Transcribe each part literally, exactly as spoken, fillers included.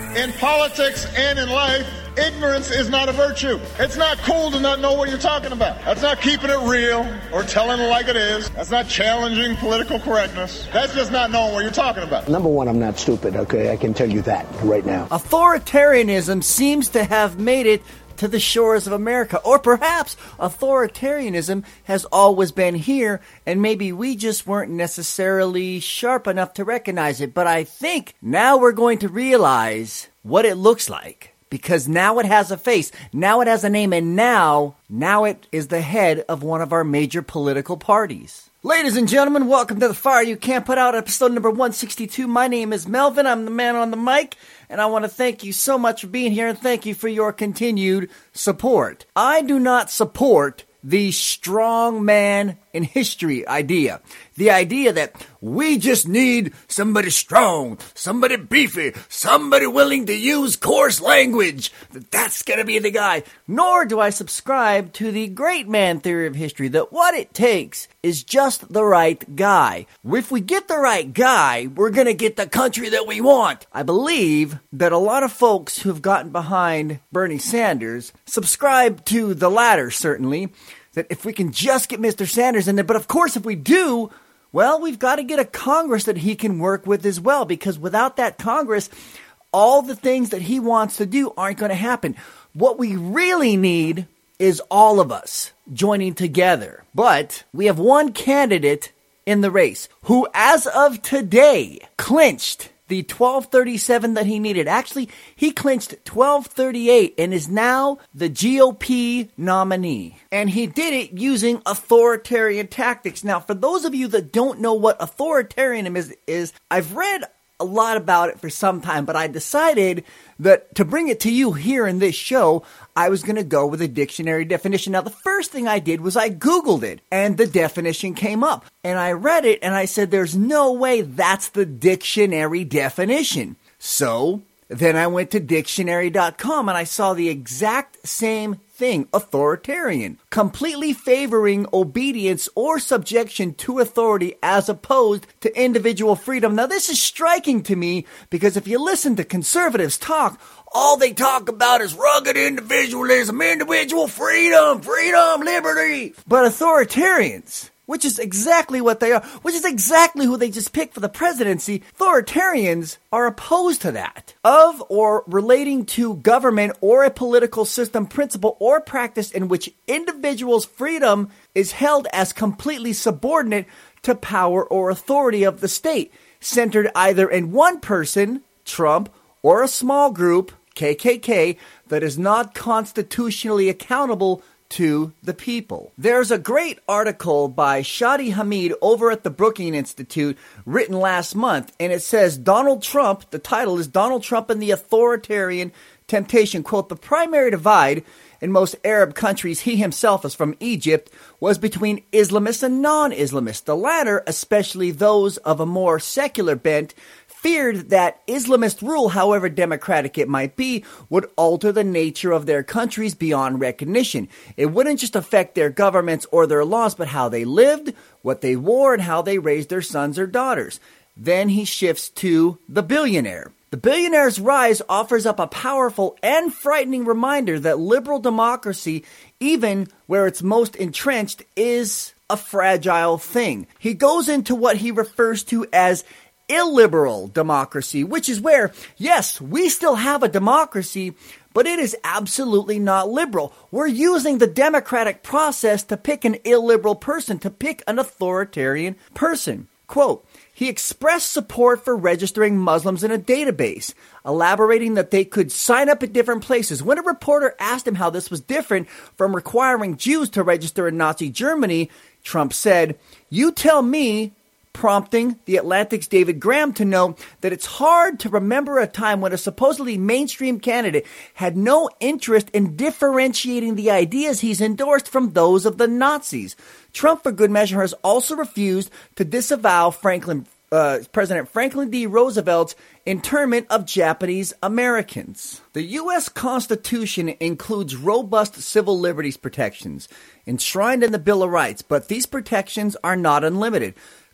In politics and in life, ignorance is not a virtue. It's not cool to not know what you're talking about. That's not keeping it real or telling it like it is. That's not challenging political correctness. That's just not knowing what you're talking about. Number one, I'm not stupid, okay? I can tell you that right now. Authoritarianism seems to have made it to the shores of America. Or perhaps authoritarianism has always been here, and maybe we just weren't necessarily sharp enough to recognize it. But I think now we're going to realize what it looks like, because now it has a face, now it has a name, and now, now it is the head of one of our major political parties. Ladies and gentlemen, welcome to The Fire You Can't Put Out, episode number one sixty-two. My name is Melvin. I'm the man on the mic, and I want to thank you so much for being here, and thank you for your continued support. I do not support the strong man in history idea. The idea that we just need somebody strong, somebody beefy, somebody willing to use coarse language. That's going to be the guy. Nor do I subscribe to the great man theory of history, that what it takes is just the right guy. If we get the right guy, we're going to get the country that we want. I believe that a lot of folks who've gotten behind Bernie Sanders subscribe to the latter, certainly, that if we can just get Mister Sanders in there, but of course if we do, well, we've got to get a Congress that he can work with as well, because without that Congress, all the things that he wants to do aren't going to happen. What we really need is all of us joining together. But we have one candidate in the race who, as of today, clinched the twelve thirty-seven that he needed. Actually, he clinched twelve thirty-eight and is now the G O P nominee. And he did it using authoritarian tactics. Now, for those of you that don't know what authoritarianism is, is I've read a lot about it for some time, but I decided that to bring it to you here in this show, I was going to go with a dictionary definition. Now, the first thing I did was I Googled it, and the definition came up. And I read it, and I said, there's no way that's the dictionary definition. So then I went to dictionary dot com, and I saw the exact same thing, authoritarian, completely favoring obedience or subjection to authority as opposed to individual freedom. Now, this is striking to me because if you listen to conservatives talk, all they talk about is rugged individualism, individual freedom, freedom, liberty. But authoritarians, which is exactly what they are, which is exactly who they just picked for the presidency, authoritarians are opposed to that. Of or relating to government or a political system, principle, or practice in which individuals' freedom is held as completely subordinate to power or authority of the state, centered either in one person, Trump, or a small group, K K K, that is not constitutionally accountable to the people. There's a great article by Shadi Hamid over at the Brookings Institute written last month, and it says Donald Trump, the title is Donald Trump and the Authoritarian Temptation. Quote, the primary divide in most Arab countries, he himself is from Egypt, was between Islamists and non-Islamists. The latter, especially those of a more secular bent, feared that Islamist rule, however democratic it might be, would alter the nature of their countries beyond recognition. It wouldn't just affect their governments or their laws, but how they lived, what they wore, and how they raised their sons or daughters. Then he shifts to the billionaire. The billionaire's rise offers up a powerful and frightening reminder that liberal democracy, even where it's most entrenched, is a fragile thing. He goes into what he refers to as illiberal democracy, which is where, yes, we still have a democracy, but it is absolutely not liberal. We're using the democratic process to pick an illiberal person, to pick an authoritarian person. Quote, he expressed support for registering Muslims in a database, elaborating that they could sign up at different places. When a reporter asked him how this was different from requiring Jews to register in Nazi Germany, Trump said, you tell me, prompting the Atlantic's David Graham to note that it's hard to remember a time when a supposedly mainstream candidate had no interest in differentiating the ideas he's endorsed from those of the Nazis. Trump, for good measure, has also refused to disavow Franklin, uh, President Franklin D. Roosevelt's internment of Japanese Americans. The U S Constitution includes robust civil liberties protections enshrined in the Bill of Rights, but these protections are not unlimited.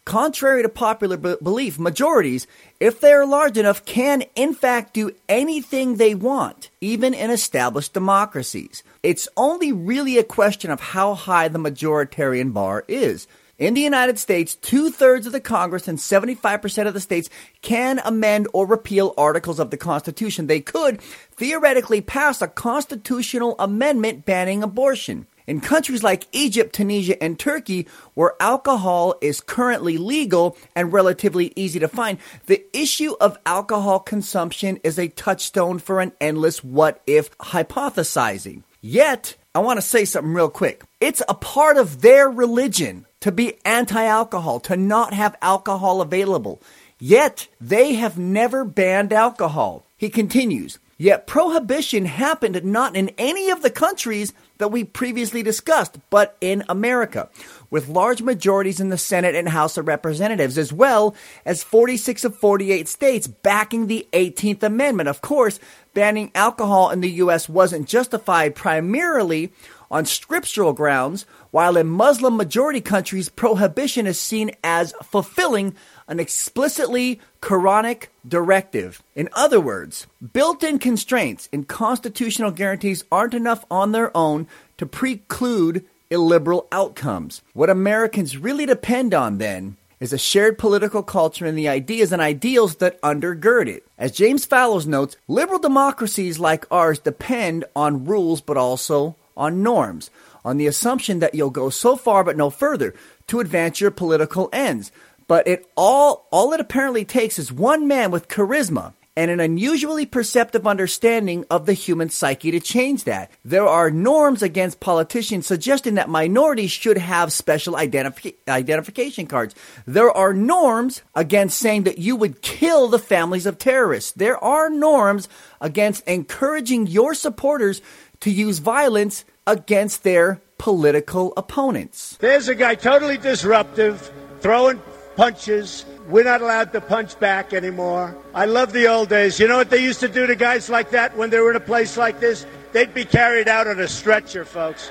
Contrary to popular b- belief, majorities, if they are large enough, can in fact do anything they want, even in established democracies. It's only really a question of how high the majoritarian bar is. In the United States, two-thirds of the Congress and seventy-five percent of the states can amend or repeal articles of the Constitution. They could theoretically pass a constitutional amendment banning abortion. In countries like Egypt, Tunisia, and Turkey, where alcohol is currently legal and relatively easy to find, the issue of alcohol consumption is a touchstone for an endless what-if hypothesizing. Yet, I want to say something real quick. It's a part of their religion to be anti-alcohol, to not have alcohol available. Yet, they have never banned alcohol. He continues, yet prohibition happened not in any of the countries that we previously discussed, but in America, with large majorities in the Senate and House of Representatives, as well as forty-six of forty-eight states backing the eighteenth Amendment. Of course, banning alcohol in the U S wasn't justified primarily on scriptural grounds, while in Muslim-majority countries, prohibition is seen as fulfilling an explicitly Quranic directive. In other words, built-in constraints and constitutional guarantees aren't enough on their own to preclude illiberal outcomes. What Americans really depend on, then, is a shared political culture and the ideas and ideals that undergird it. As James Fallows notes, liberal democracies like ours depend on rules but also on norms, on the assumption that you'll go so far but no further to advance your political ends. But it all, all it apparently takes is one man with charisma and an unusually perceptive understanding of the human psyche to change that. There are norms against politicians suggesting that minorities should have special identif- identification cards. There are norms against saying that you would kill the families of terrorists. There are norms against encouraging your supporters to use violence against their political opponents. There's a guy totally disruptive, throwing punches. We're not allowed to punch back anymore. I love the old days. You know what they used to do to guys like that when they were in a place like this? They'd be carried out on a stretcher, folks.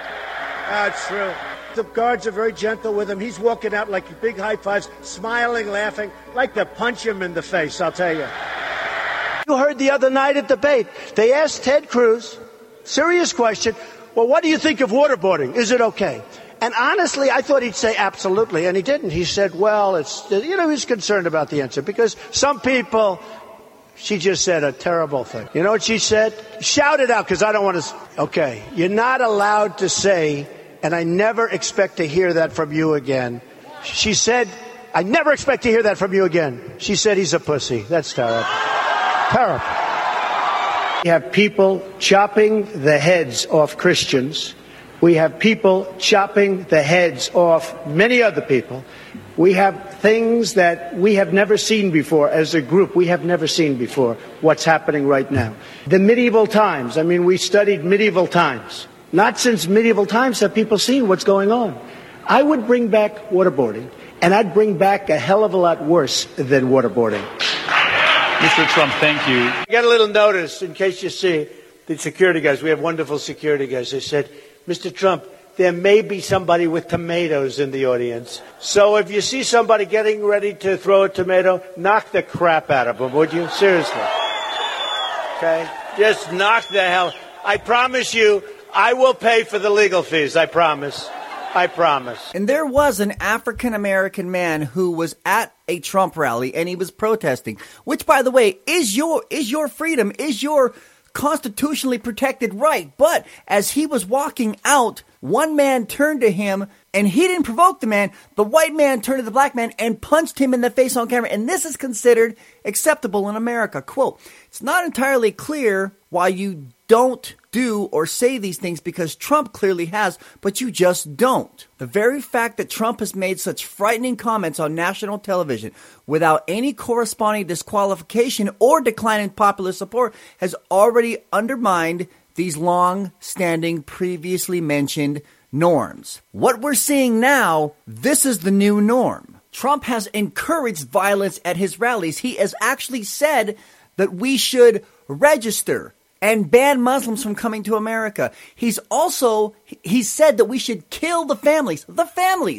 That's true. The guards are very gentle with him. He's walking out like big high fives, smiling, laughing, like to punch him in the face, I'll tell you. You heard the other night at debate, they asked Ted Cruz, serious question, well, what do you think of waterboarding? Is it okay? And honestly, I thought he'd say absolutely, and he didn't. He said, well, it's, you know, he's concerned about the answer because some people, she just said a terrible thing. You know what she said? Shout it out because I don't want to. Okay, you're not allowed to say, and I never expect to hear that from you again. She said, I never expect to hear that from you again. She said he's a pussy. That's terrible. Terrible. We have people chopping the heads off Christians. We have people chopping the heads off many other people. We have things that we have never seen before as a group. We have never seen before what's happening right now. The medieval times, I mean, we studied medieval times. Not since medieval times have people seen what's going on. I would bring back waterboarding, and I'd bring back a hell of a lot worse than waterboarding. Mister Trump, thank you. Get a little notice in case you see the security guys. We have wonderful security guys. They said, Mister Trump, there may be somebody with tomatoes in the audience. So if you see somebody getting ready to throw a tomato, knock the crap out of them, would you? Seriously. Okay? Just knock the hell. I promise you, I will pay for the legal fees. I promise. I promise. And there was an African-American man who was at a Trump rally and he was protesting, which, by the way, is your is your freedom, is your constitutionally protected right. But as he was walking out, one man turned to him, and he didn't provoke the man. The white man turned to the black man and punched him in the face on camera. And this is considered acceptable in America. Quote, it's not entirely clear why you don't do or say these things because Trump clearly has, but you just don't. The very fact that Trump has made such frightening comments on national television without any corresponding disqualification or decline in popular support has already undermined these long-standing, previously mentioned norms. What we're seeing now, this is the new norm. Trump has encouraged violence at his rallies. He has actually said that we should register and ban Muslims from coming to America. He's also, he said that we should kill the families, the families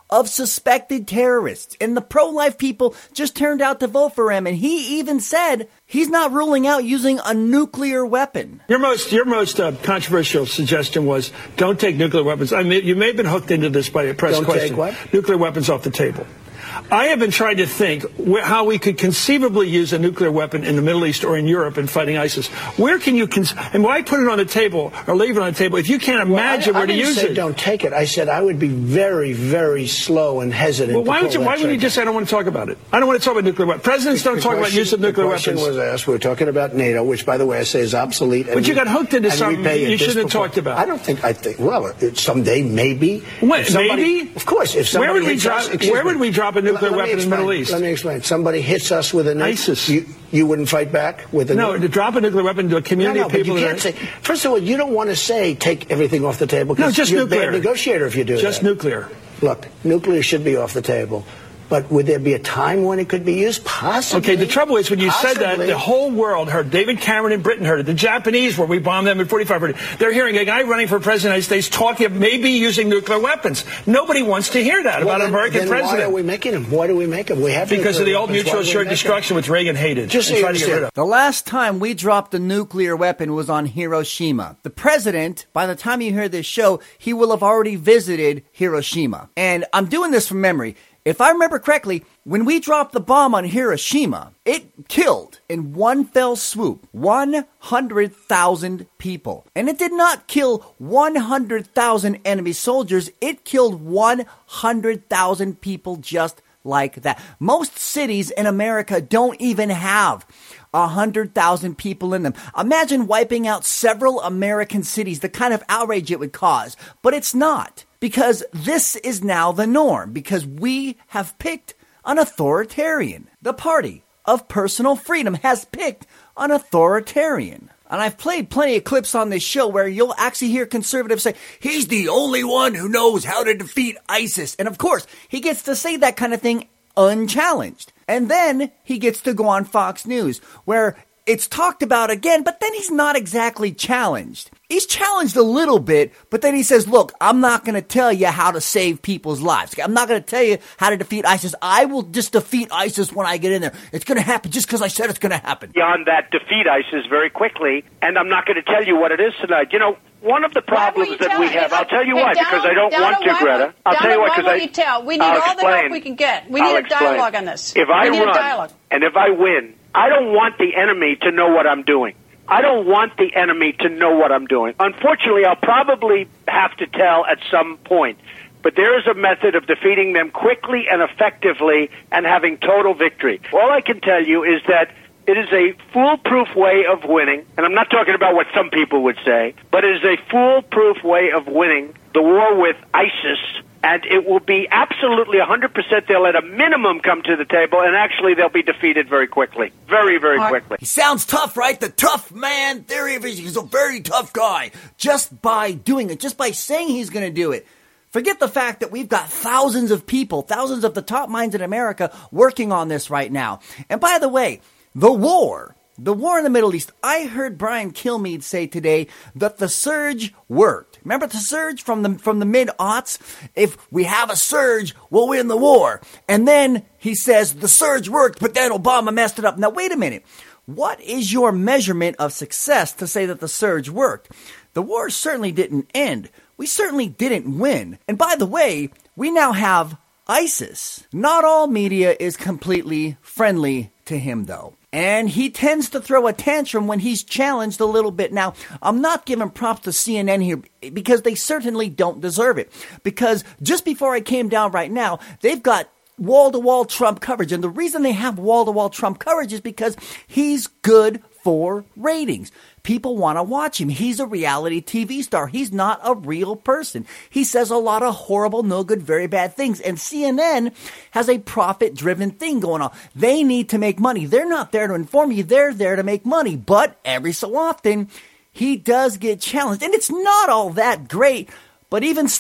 of suspected terrorists. And the pro-life people just turned out to vote for him. And he even said he's not ruling out using a nuclear weapon. Your most your most uh, controversial suggestion was don't take nuclear weapons. I mean, you may have been hooked into this by a press don't question. Take what? Nuclear weapons off the table. I have been trying to think wh- how we could conceivably use a nuclear weapon in the Middle East or in Europe in fighting ISIS. Where can you, con- and why put it on the table or leave it on the table if you can't imagine well, I, where I to use say it? Don't take it. I said I would be very, very slow and hesitant. Well, why would you? Why would you just say I don't want to talk about it? I don't want to talk about nuclear weapons. Presidents don't the talk question, about use of nuclear the question weapons. was asked. We were talking about NATO, which, by the way, I say is obsolete. But you got hooked into something you shouldn't have talked about. I don't think. I think. Well, it, someday maybe. What, somebody, maybe? Of course. If somebody where would we hits drop? us, Where me, would we drop a nuclear let, let weapon in the Middle East? Let me explain. Somebody hits us with a nuke. ISIS. You, you wouldn't fight back with a no, nuke? to drop a nuclear weapon into a community no, no, of people. But you that can't are, say. First of all, you don't want to say take everything off the table. No, just you're nuclear. A bad negotiator if you do just that. nuclear. Look, nuclear should be off the table. But would there be a time when it could be used? Possibly. Okay, the trouble is when you Possibly. said that, the whole world heard. David Cameron in Britain heard it. The Japanese, where we bombed them in forty-five, heard it. They're hearing a guy running for president of the United States talking of maybe using nuclear weapons. Nobody wants to hear that well, about then, an American then president. Why are we making them? Why do we make them? We have because of the old weapons. mutual assured destruction, which Reagan hated. Just so and you tried to get rid understand. of. The last time we dropped a nuclear weapon was on Hiroshima. The president, by the time you hear this show, he will have already visited Hiroshima. And I'm doing this from memory. If I remember correctly, when we dropped the bomb on Hiroshima, it killed, in one fell swoop, one hundred thousand people. And it did not kill one hundred thousand enemy soldiers. It killed one hundred thousand people just like that. Most cities in America don't even have one hundred thousand people in them. Imagine wiping out several American cities, the kind of outrage it would cause. But it's not. Because this is now the norm, because we have picked an authoritarian. The party of personal freedom has picked an authoritarian. And I've played plenty of clips on this show where you'll actually hear conservatives say, he's the only one who knows how to defeat ISIS. And of course, he gets to say that kind of thing unchallenged. And then he gets to go on Fox News, where it's talked about again, but then he's not exactly challenged. He's challenged a little bit, but then he says, look, I'm not going to tell you how to save people's lives. I'm not going to tell you how to defeat ISIS. I will just defeat ISIS when I get in there. It's going to happen just because I said it's going to happen. Beyond that, defeat ISIS very quickly, and I'm not going to tell you what it is tonight. You know, one of the problems that we have, I'll tell you why, because I don't want to, Greta. I'll tell you why, because I... you tell? We need all the help we can get. We need a dialogue on this. If I we need run, a dialogue. And if I win, I don't want the enemy to know what I'm doing. I don't want the enemy to know what I'm doing. Unfortunately, I'll probably have to tell at some point. But there is a method of defeating them quickly and effectively and having total victory. All I can tell you is that it is a foolproof way of winning, and I'm not talking about what some people would say, but it is a foolproof way of winning the war with ISIS, and it will be absolutely one hundred percent they'll at a minimum come to the table, and actually they'll be defeated very quickly. Very, very quickly. He sounds tough, right? The tough man theory of he's a very tough guy. Just by doing it, just by saying he's going to do it. Forget the fact that we've got thousands of people, thousands of the top minds in America working on this right now. And by the way, the war, the war in the Middle East, I heard Brian Kilmeade say today that the surge worked. Remember the surge from the from the mid-aughts? If we have a surge, we'll win the war. And then he says the surge worked, but then Obama messed it up. Now, wait a minute. What is your measurement of success to say that the surge worked? The war certainly didn't end. We certainly didn't win. And by the way, we now have ISIS. Not all media is completely friendly to him, though. And he tends to throw a tantrum when he's challenged a little bit. Now, I'm not giving props to C N N here because they certainly don't deserve it. Because just before I came down right now, they've got wall-to-wall Trump coverage. And the reason they have wall-to-wall Trump coverage is because he's good for ratings. People want to watch him. He's a reality T V star. He's not a real person. He says a lot of horrible, no good, very bad things. And C N N has a profit-driven thing going on. They need to make money. They're not there to inform you. They're there to make money. But every so often, he does get challenged. And it's not all that great. But even still,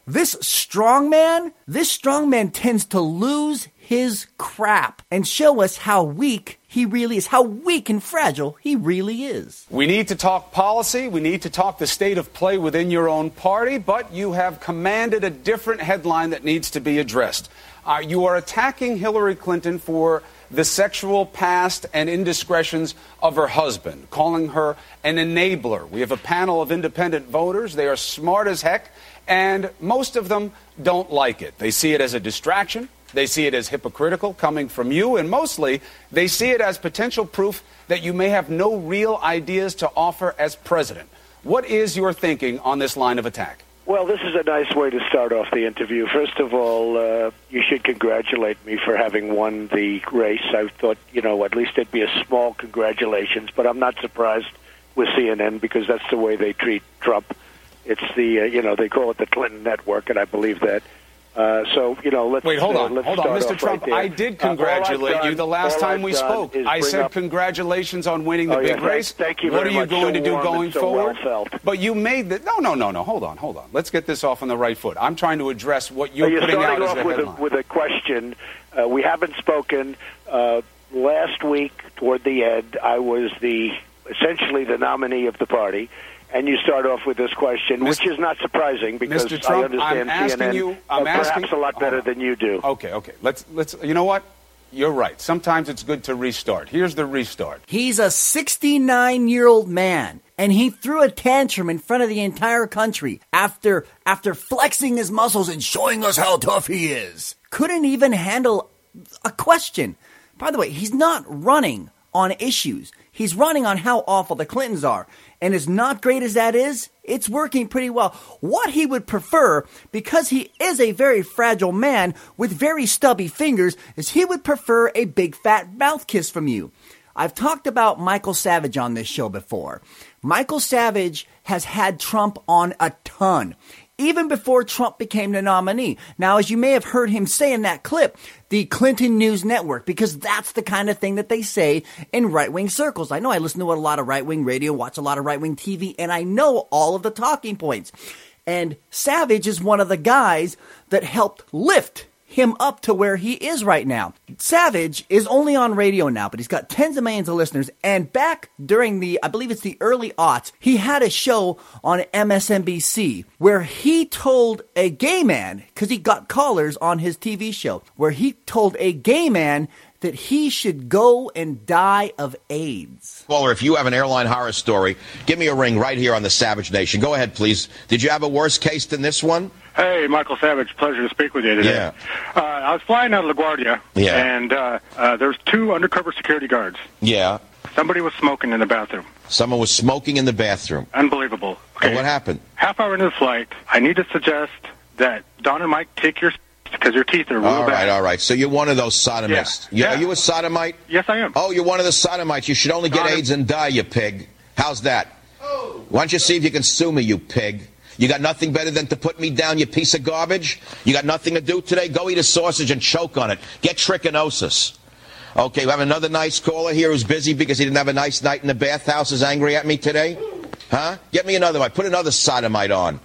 This strongman, this strongman tends to lose his crap and show us how weak he really is, how weak and fragile he really is. We need to talk policy. We need to talk the state of play within your own party, but you have commanded a different headline that needs to be addressed. Uh, you are attacking Hillary Clinton for the sexual past and indiscretions of her husband, calling her an enabler. We have a panel of independent voters. They are smart as heck, and most of them don't like it. They see it as a distraction. They see it as hypocritical coming from you, and mostly they see it as potential proof that you may have no real ideas to offer as president. What is your thinking on this line of attack? Well, this is a nice way to start off the interview. First of all, uh, you should congratulate me for having won the race. I thought, you know, at least it'd be a small congratulations, but I'm not surprised with C N N because that's the way they treat Trump. It's the, uh, you know, they call it the Clinton Network, and I believe that. Uh, so, you know, let's Wait, hold on, uh, let's hold on, start Mister off Trump, right there. I did congratulate uh, done, you the last time I've we spoke. is I bring said up, congratulations on winning the oh, big yeah, race. Thank you What very are you much. going so to do warm going and so forward? Well felt. But you made the no, no, no, no. Hold on, hold on. Let's get this off on the right foot. I'm trying to address what you're, you're putting out starting as off the with headline. a, with a question. Uh, we haven't spoken. Uh, last week, toward the end, I was the essentially the nominee of the party. And you start off with this question, Mister which is not surprising because Mister Trump, I understand I'm C N N asking you, I'm perhaps asking, a lot better than you do. Okay, okay. Let's let's. You know what? You're right. Sometimes it's good to restart. Here's the restart. He's a sixty-nine-year-old man, and he threw a tantrum in front of the entire country after after flexing his muscles and showing us how tough he is. Couldn't even handle a question. By the way, he's not running on issues. He's running on how awful the Clintons are. And as not great as that is, it's working pretty well. What he would prefer, because he is a very fragile man with very stubby fingers, is he would prefer a big fat mouth kiss from you. I've talked about Michael Savage on this show before. Michael Savage has had Trump on a ton, even before Trump became the nominee. Now, as you may have heard him say in that clip, the Clinton News Network, because that's the kind of thing that they say in right-wing circles. I know I listen to a lot of right-wing radio, watch a lot of right-wing T V, and I know all of the talking points. And Savage is one of the guys that helped lift him up to where he is right now. Savage is only on radio now, but he's got tens of millions of listeners. And back during the, I believe it's the early aughts, he had a show on M S N B C where he told a gay man, because he got callers on his T V show, where he told a gay man that he should go and die of AIDS. Caller, if you have an airline horror story, give me a ring right here on the Savage Nation. Go ahead, please. Did you have a worse case than this one? Hey, Michael Savage. Pleasure to speak with you today. Yeah. Uh, I was flying out of LaGuardia, yeah. and uh, uh, there's two undercover security guards. Yeah. Somebody was smoking in the bathroom. Someone was smoking in the bathroom. Unbelievable. Okay. And what happened? Half hour into the flight, I need to suggest that Don and Mike take your because your teeth are real all bad. All right, all right. So you're one of those sodomists. Yeah. You, yeah. Are you a sodomite? Yes, I am. Oh, you're one of the sodomites. You should only get Don AIDS and die, you pig. How's that? Oh. Why don't you see if you can sue me, you pig? You got nothing better than to put me down, you piece of garbage? You got nothing to do today? Go eat a sausage and choke on it. Get trichinosis. Okay, we have another nice caller here who's busy because he didn't have a nice night in the bathhouse, is angry at me today? Huh? Get me another one. Put another sodomite on.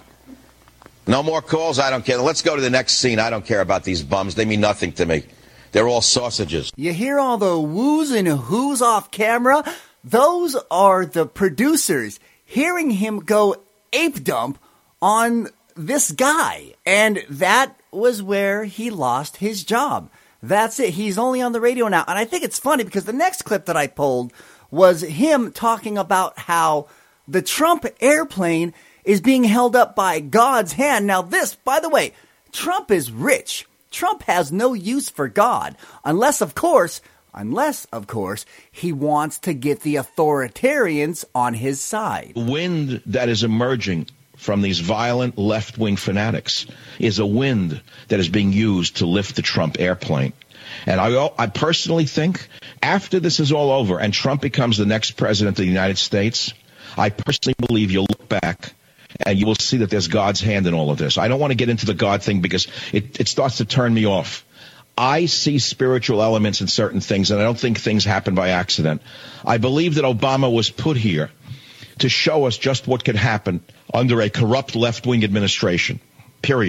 No more calls? I don't care. Let's go to the next scene. I don't care about these bums. They mean nothing to me. They're all sausages. You hear all the woos and whoos off camera? Those are the producers hearing him go ape dump on this guy. And that was where he lost his job. That's it. He's only on the radio now. And I think it's funny because the next clip that I pulled was him talking about how the Trump airplane is being held up by God's hand. Now this, by the way, Trump is rich. Trump has no use for God. Unless, of course, unless, of course, he wants to get the authoritarians on his side. The wind that is emerging from these violent left-wing fanatics is a wind that is being used to lift the Trump airplane. And I, I personally think after this is all over and Trump becomes the next president of the United States, I personally believe you'll look back and you will see that there's God's hand in all of this. I don't want to get into the God thing because it, it starts to turn me off. I see spiritual elements in certain things, and I don't think things happen by accident. I believe that Obama was put here to show us just what could happen under a corrupt left-wing administration, period.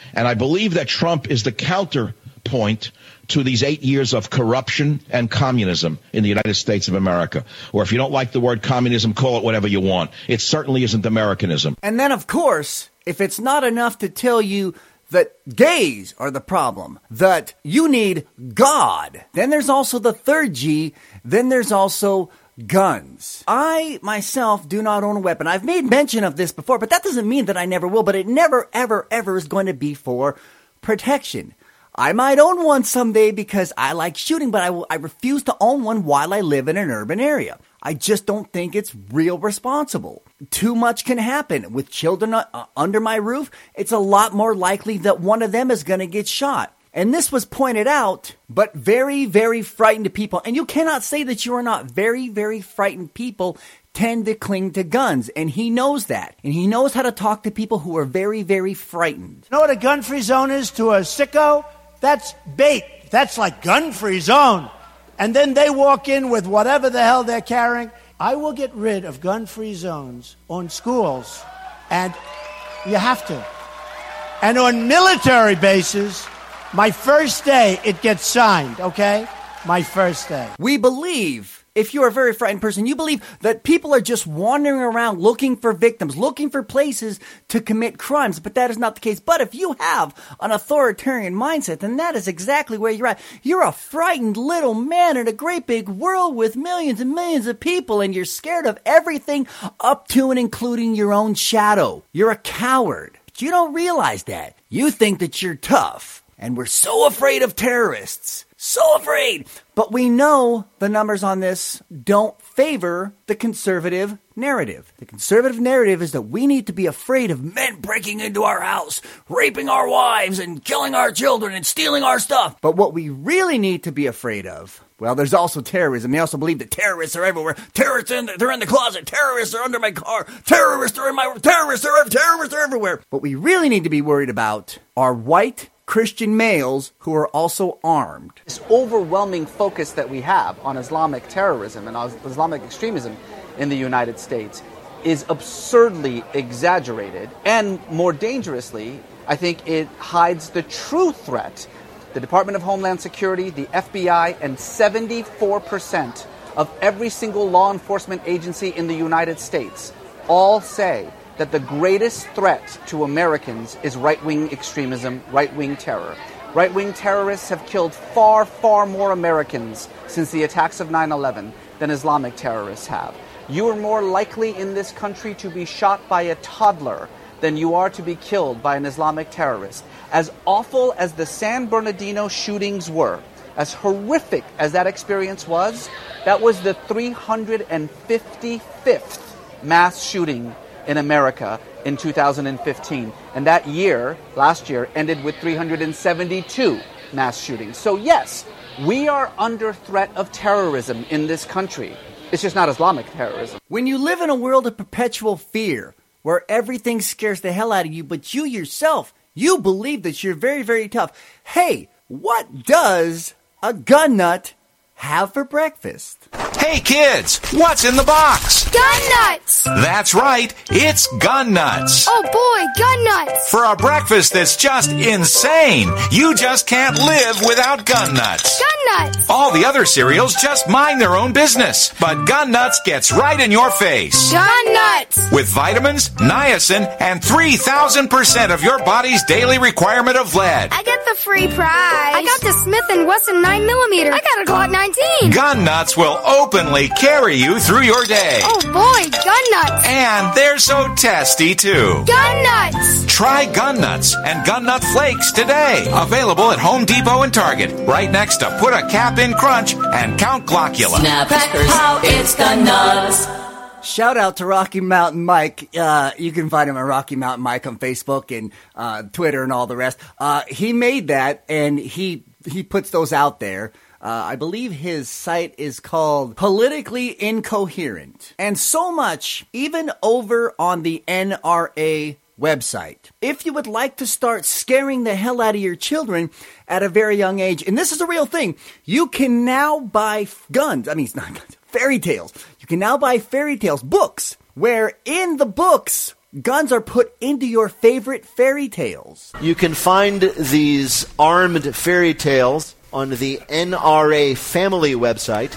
And I believe that Trump is the counterpoint to these eight years of corruption and communism in the United States of America. Or if you don't like the word communism, call it whatever you want. It certainly isn't Americanism. And then, of course, if it's not enough to tell you that gays are the problem, that you need God, then there's also the third G, then there's also guns. I, myself, do not own a weapon. I've made mention of this before, but that doesn't mean that I never will, but it never, ever, ever is going to be for protection. I might own one someday because I like shooting, but I, will, I refuse to own one while I live in an urban area. I just don't think it's real responsible. Too much can happen. With children uh, under my roof, it's a lot more likely that one of them is going to get shot. And this was pointed out, but very, very frightened people. And you cannot say that you are not. Very, very frightened people tend to cling to guns. And he knows that. And he knows how to talk to people who are very, very frightened. You know what a gun-free zone is to a sicko? That's bait. That's like gun-free zone. And then they walk in with whatever the hell they're carrying. I will get rid of gun-free zones on schools. And you have to. And on military bases, my first day, it gets signed, okay? My first day. We believe, if you're a very frightened person, you believe that people are just wandering around looking for victims, looking for places to commit crimes, but that is not the case. But if you have an authoritarian mindset, then that is exactly where you're at. You're a frightened little man in a great big world with millions and millions of people, and you're scared of everything up to and including your own shadow. You're a coward. But you don't realize that. You think that you're tough, and we're so afraid of terrorists. So afraid. But we know the numbers on this don't favor the conservative narrative. The conservative narrative is that we need to be afraid of men breaking into our house, raping our wives, and killing our children, and stealing our stuff. But what we really need to be afraid of, well, there's also terrorism. They also believe that terrorists are everywhere. Terrorists, in the, they're in the closet. Terrorists are under my car. Terrorists are in my... Terrorists are, terrorists are everywhere. What we really need to be worried about are white Christian males who are also armed. This overwhelming focus that we have on Islamic terrorism and Islamic extremism in the United States is absurdly exaggerated. And more dangerously, I think it hides the true threat. The Department of Homeland Security, the F B I, and seventy-four percent of every single law enforcement agency in the United States all say that the greatest threat to Americans is right-wing extremism, right-wing terror. Right-wing terrorists have killed far, far more Americans since the attacks of nine eleven than Islamic terrorists have. You are more likely in this country to be shot by a toddler than you are to be killed by an Islamic terrorist. As awful as the San Bernardino shootings were, as horrific as that experience was, that was the three hundred fifty-fifth mass shooting in America in two thousand fifteen. And that year, last year, ended with three hundred seventy-two mass shootings. So yes, we are under threat of terrorism in this country. It's just not Islamic terrorism. When you live in a world of perpetual fear, where everything scares the hell out of you, but you yourself, you believe that you're very, very tough. Hey, what does a gun nut have for breakfast? Hey kids, what's in the box? Gun nuts! That's right, it's gun nuts. Oh boy, gun nuts! For a breakfast that's just insane, you just can't live without gun nuts. Gun nuts! All the other cereals just mind their own business, but gun nuts gets right in your face. Gun nuts! With vitamins, niacin, and three thousand percent of your body's daily requirement of lead. I get the free prize. I got the Smith and Wesson nine millimeter. I got a Glock nineteen. Gun nuts will openly carry you through your day. Oh boy, gun nuts! And they're so testy too. Gun nuts! Try Gun Nuts and Gun Nut Flakes today. Available at Home Depot and Target. Right next to Put a Cap in Crunch and Count Glockula. Snap, crackers, how it's Gun Nuts. Shout out to Rocky Mountain Mike. Uh, you can find him at Rocky Mountain Mike on Facebook and uh, Twitter and all the rest. Uh, he made that, and he he puts those out there. Uh, I believe his site is called Politically Incoherent. And so much, even over on the N R A website. If you would like to start scaring the hell out of your children at a very young age, and this is a real thing, you can now buy f- guns. I mean, it's not guns, fairy tales. You can now buy fairy tales, books, where in the books guns are put into your favorite fairy tales. You can find these armed fairy tales on the N R A family website.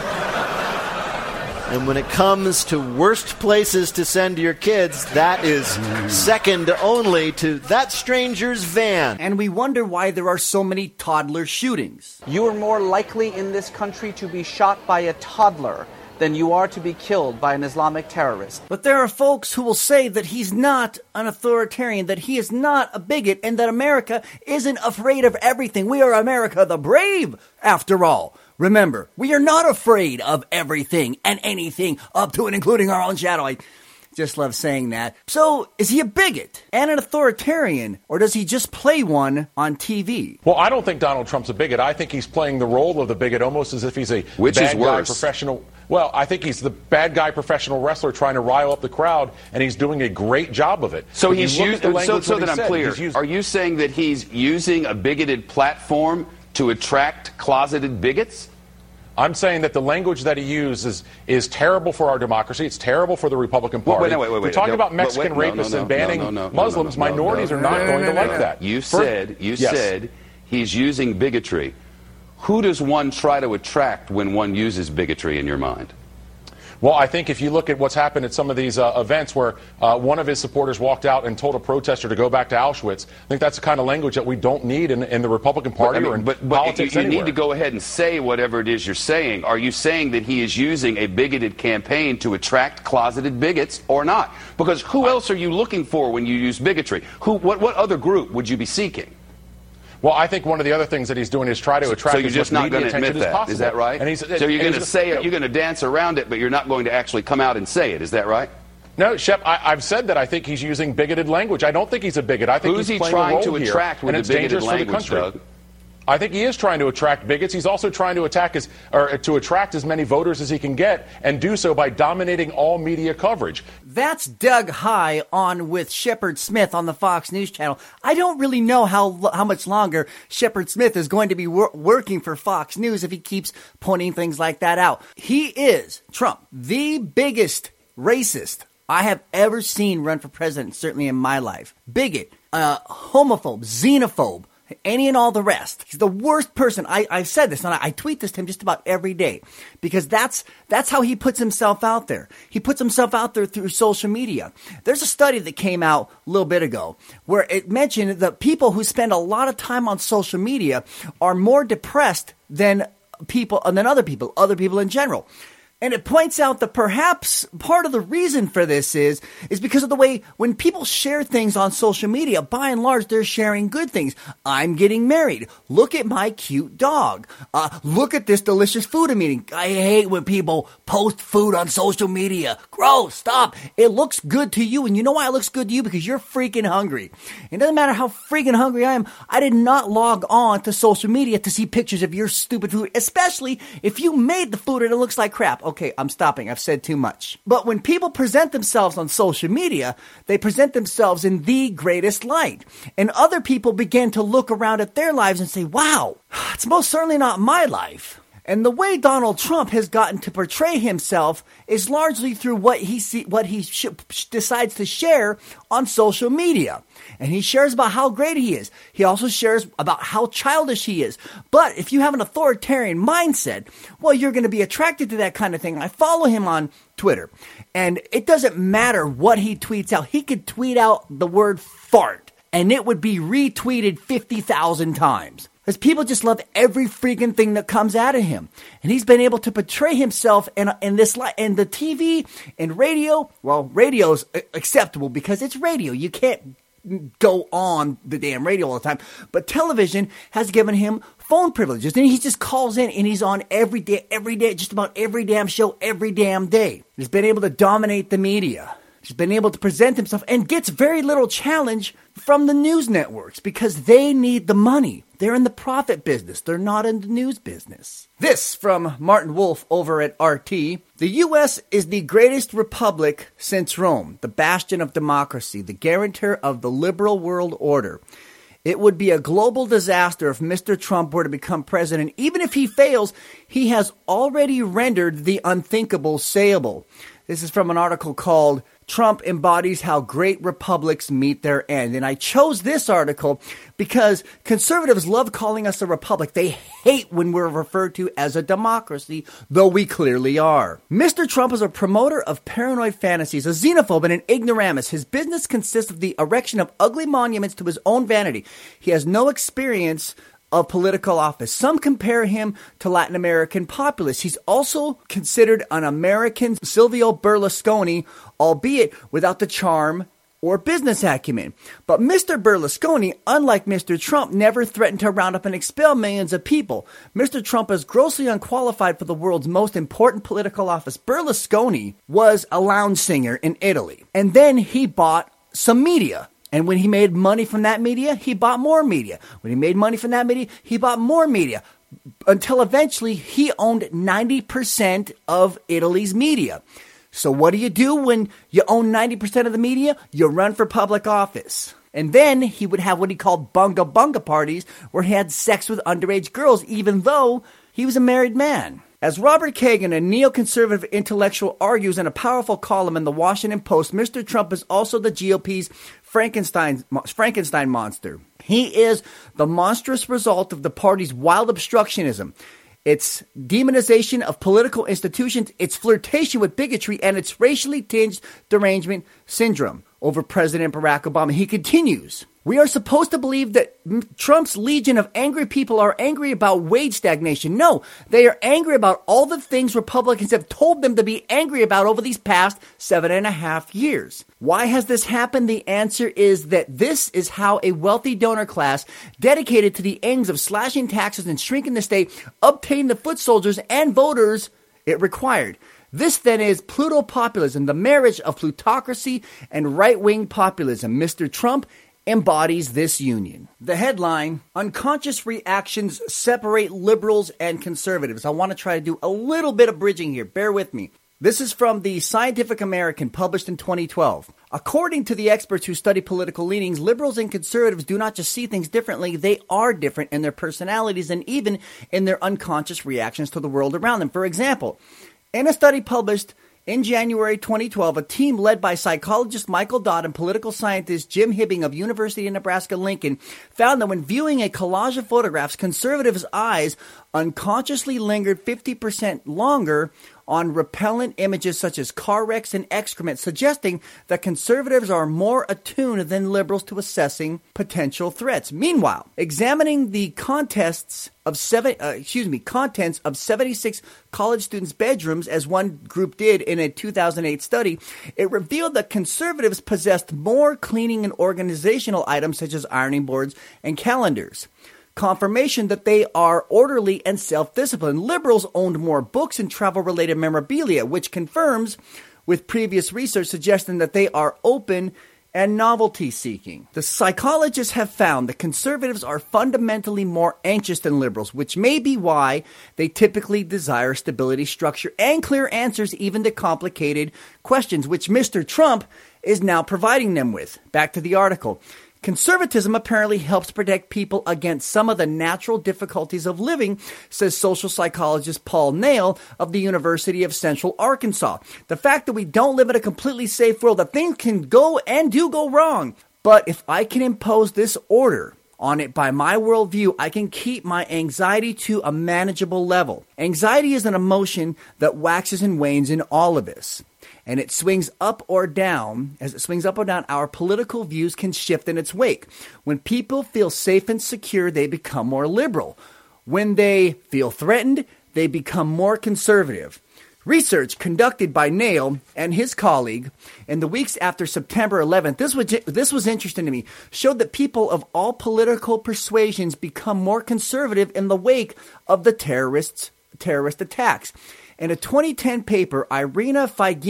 And when it comes to worst places to send your kids, that is second only to that stranger's van. And we wonder why there are so many toddler shootings. You are more likely in this country to be shot by a toddler than you are to be killed by an Islamic terrorist. But there are folks who will say that he's not an authoritarian, that he is not a bigot, and that America isn't afraid of everything. We are America the brave, after all. Remember, we are not afraid of everything and anything, up to and including our own shadow. I just love saying that. So, is he a bigot and an authoritarian, or does he just play one on T V? Well, I don't think Donald Trump's a bigot. I think he's playing the role of the bigot almost as if he's a Which bad is worse? guy professional. Well, I think he's the bad guy professional wrestler trying to rile up the crowd, and he's doing a great job of it. So If he's you look used, at the so, language so what he that I'm said, clear, he's used- are you saying that he's using a bigoted platform to attract closeted bigots? I'm saying that the language that he uses is terrible for our democracy. It's terrible for the Republican Party. Wait, wait, wait, wait, We're talking no, about Mexican but wait, no, rapists no, and no, banning no, no, no, Muslims. no, no, Minorities no, are no, not no, going no, to no, like no. that. You For- said, you Yes. said he's using bigotry. Who does one try to attract when one uses bigotry in your mind? Well, I think if you look at what's happened at some of these uh, events where uh, one of his supporters walked out and told a protester to go back to Auschwitz, I think that's the kind of language that we don't need in, in the Republican Party But, I mean, or in but, but politics you, you anywhere. need to go ahead and say whatever it is you're saying. Are you saying that he is using a bigoted campaign to attract closeted bigots or not? Because who else are you looking for when you use bigotry? Who? What, what other group would you be seeking? Well, I think one of the other things that he's doing is try to attract So you're as just much not media going to attention admit as that, possible. is that right? And he's, so and you're he's going to just- say you it, know, you're going to dance around it, but you're not going to actually come out and say it. Is that right? No, Shep, I, I've said that I think he's using bigoted language. I don't think he's a bigot. I think Who's he's he playing trying a to role here, attract with and the it's bigoted dangerous for the language, country. Doug? I think he is trying to attract bigots. He's also trying to attack his, or to attract as many voters as he can get, and do so by dominating all media coverage. That's Doug High on with Shepard Smith on the Fox News Channel. I don't really know how how much longer Shepard Smith is going to be wor- working for Fox News if he keeps pointing things like that out. He is, Trump, the biggest racist I have ever seen run for president, certainly in my life. Bigot, uh, homophobe, xenophobe, any and all the rest. He's the worst person. I, I've said this, and I, I tweet this to him just about every day, because that's that's how he puts himself out there. He puts himself out there through social media. There's a study that came out a little bit ago where it mentioned that people who spend a lot of time on social media are more depressed than people, than other people, other people in general. And it points out that perhaps part of the reason for this is, is because of the way when people share things on social media, by and large, they're sharing good things. I'm getting married. Look at my cute dog. Uh, look at this delicious food I'm eating. I hate when people post food on social media. Gross. Stop. It looks good to you. And you know why it looks good to you? Because you're freaking hungry. It doesn't matter how freaking hungry I am. I did not log on to social media to see pictures of your stupid food, especially if you made the food and it looks like crap. Okay, I'm stopping. I've said too much. But when people present themselves on social media, they present themselves in the greatest light. And other people begin to look around at their lives and say, wow, it's most certainly not my life. And the way Donald Trump has gotten to portray himself is largely through what he see, what he sh- decides to share on social media. And he shares about how great he is. He also shares about how childish he is. But if you have an authoritarian mindset, well, you're going to be attracted to that kind of thing. I follow him on Twitter, and it doesn't matter what he tweets out. He could tweet out the word fart, and it would be retweeted fifty thousand times. Because people just love every freaking thing that comes out of him. And he's been able to portray himself in, in this light. And the T V and radio, well, radio's acceptable because it's radio. You can't go on the damn radio all the time. But television has given him phone privileges. And he just calls in and he's on every day, every day, just about every damn show, every damn day. He's been able to dominate the media. He's been able to present himself and gets very little challenge from the news networks because they need the money. They're in the profit business. They're not in the news business. This from Martin Wolf over at R T. The U S is the greatest republic since Rome, the bastion of democracy, the guarantor of the liberal world order. It would be a global disaster if Mister Trump were to become president. Even if he fails, he has already rendered the unthinkable sayable. This is from an article called Trump embodies how great republics meet their end. And I chose this article because conservatives love calling us a republic. They hate when we're referred to as a democracy, though we clearly are. Mister Trump is a promoter of paranoid fantasies, a xenophobe, and an ignoramus. His business consists of the erection of ugly monuments to his own vanity. He has no experience of political office. Some compare him to Latin American populists. He's also considered an American Silvio Berlusconi, albeit without the charm or business acumen. But Mister Berlusconi, unlike Mister Trump, never threatened to round up and expel millions of people. Mister Trump is grossly unqualified for the world's most important political office. Berlusconi was a lounge singer in Italy, and then he bought some media. And when he made money from that media, he bought more media. When he made money from that media, he bought more media. Until eventually, he owned ninety percent of Italy's media. So what do you do when you own ninety percent of the media? You run for public office. And then he would have what he called bunga bunga parties, where he had sex with underage girls, even though he was a married man. As Robert Kagan, a neoconservative intellectual, argues in a powerful column in the Washington Post, Mister Trump is also the G O P's Frankenstein, Frankenstein monster. He is the monstrous result of the party's wild obstructionism, its demonization of political institutions, its flirtation with bigotry, and its racially tinged derangement syndrome over President Barack Obama. He continues, we are supposed to believe that Trump's legion of angry people are angry about wage stagnation. No, they are angry about all the things Republicans have told them to be angry about over these past seven and a half years. Why has this happened? The answer is that this is how a wealthy donor class dedicated to the aims of slashing taxes and shrinking the state obtained the foot soldiers and voters it required. This then is Pluto populism, the marriage of plutocracy and right-wing populism. Mister Trump embodies this union. The headline, unconscious reactions separate liberals and conservatives. I want to try to do a little bit of bridging here. Bear with me. This is from the Scientific American, published in twenty twelve. According to the experts who study political leanings, liberals and conservatives do not just see things differently, they are different in their personalities and even in their unconscious reactions to the world around them. For example, in a study published in January twenty twelve, a team led by psychologist Michael Dodd and political scientist Jim Hibbing of University of Nebraska-Lincoln found that when viewing a collage of photographs, conservatives' eyes unconsciously lingered fifty percent longer on repellent images such as car wrecks and excrement, suggesting that conservatives are more attuned than liberals to assessing potential threats. Meanwhile, examining the contests of seven, uh, excuse me, contents of seventy-six college students' bedrooms, as one group did in a two thousand eight study, it revealed that conservatives possessed more cleaning and organizational items such as ironing boards and calendars. Confirmation that they are orderly and self-disciplined. Liberals owned more books and travel-related memorabilia, which confirms with previous research suggesting that they are open and novelty-seeking. The psychologists have found that conservatives are fundamentally more anxious than liberals, which may be why they typically desire stability, structure, and clear answers even to complicated questions, which Mister Trump is now providing them with. Back to the article. Conservatism apparently helps protect people against some of the natural difficulties of living, says social psychologist Paul Nail of the University of Central Arkansas. The fact that we don't live in a completely safe world, that things can go and do go wrong. But if I can impose this order on it by my worldview, I can keep my anxiety to a manageable level. Anxiety is an emotion that waxes and wanes in all of us. And it swings up or down. As it swings up or down, our political views can shift in its wake. When people feel safe and secure, they become more liberal. When they feel threatened, they become more conservative. Research conducted by Nail and his colleague in the weeks after September eleventh, this was, this was interesting to me, showed that people of all political persuasions become more conservative in the wake of the terrorists, terrorist attacks. In a twenty ten paper, Irina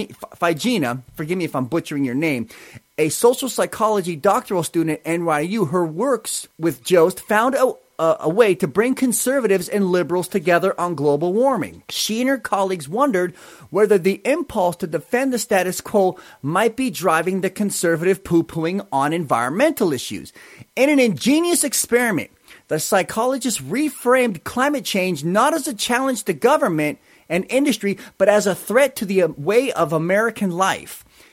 Figina, forgive me if I'm butchering your name, a social psychology doctoral student at N Y U, her works with Jost found a, a, a way to bring conservatives and liberals together on global warming. She and her colleagues wondered whether the impulse to defend the status quo might be driving the conservative poo-pooing on environmental issues. In an ingenious experiment, the psychologists reframed climate change not as a challenge to government and industry, but as a threat to the way of American life.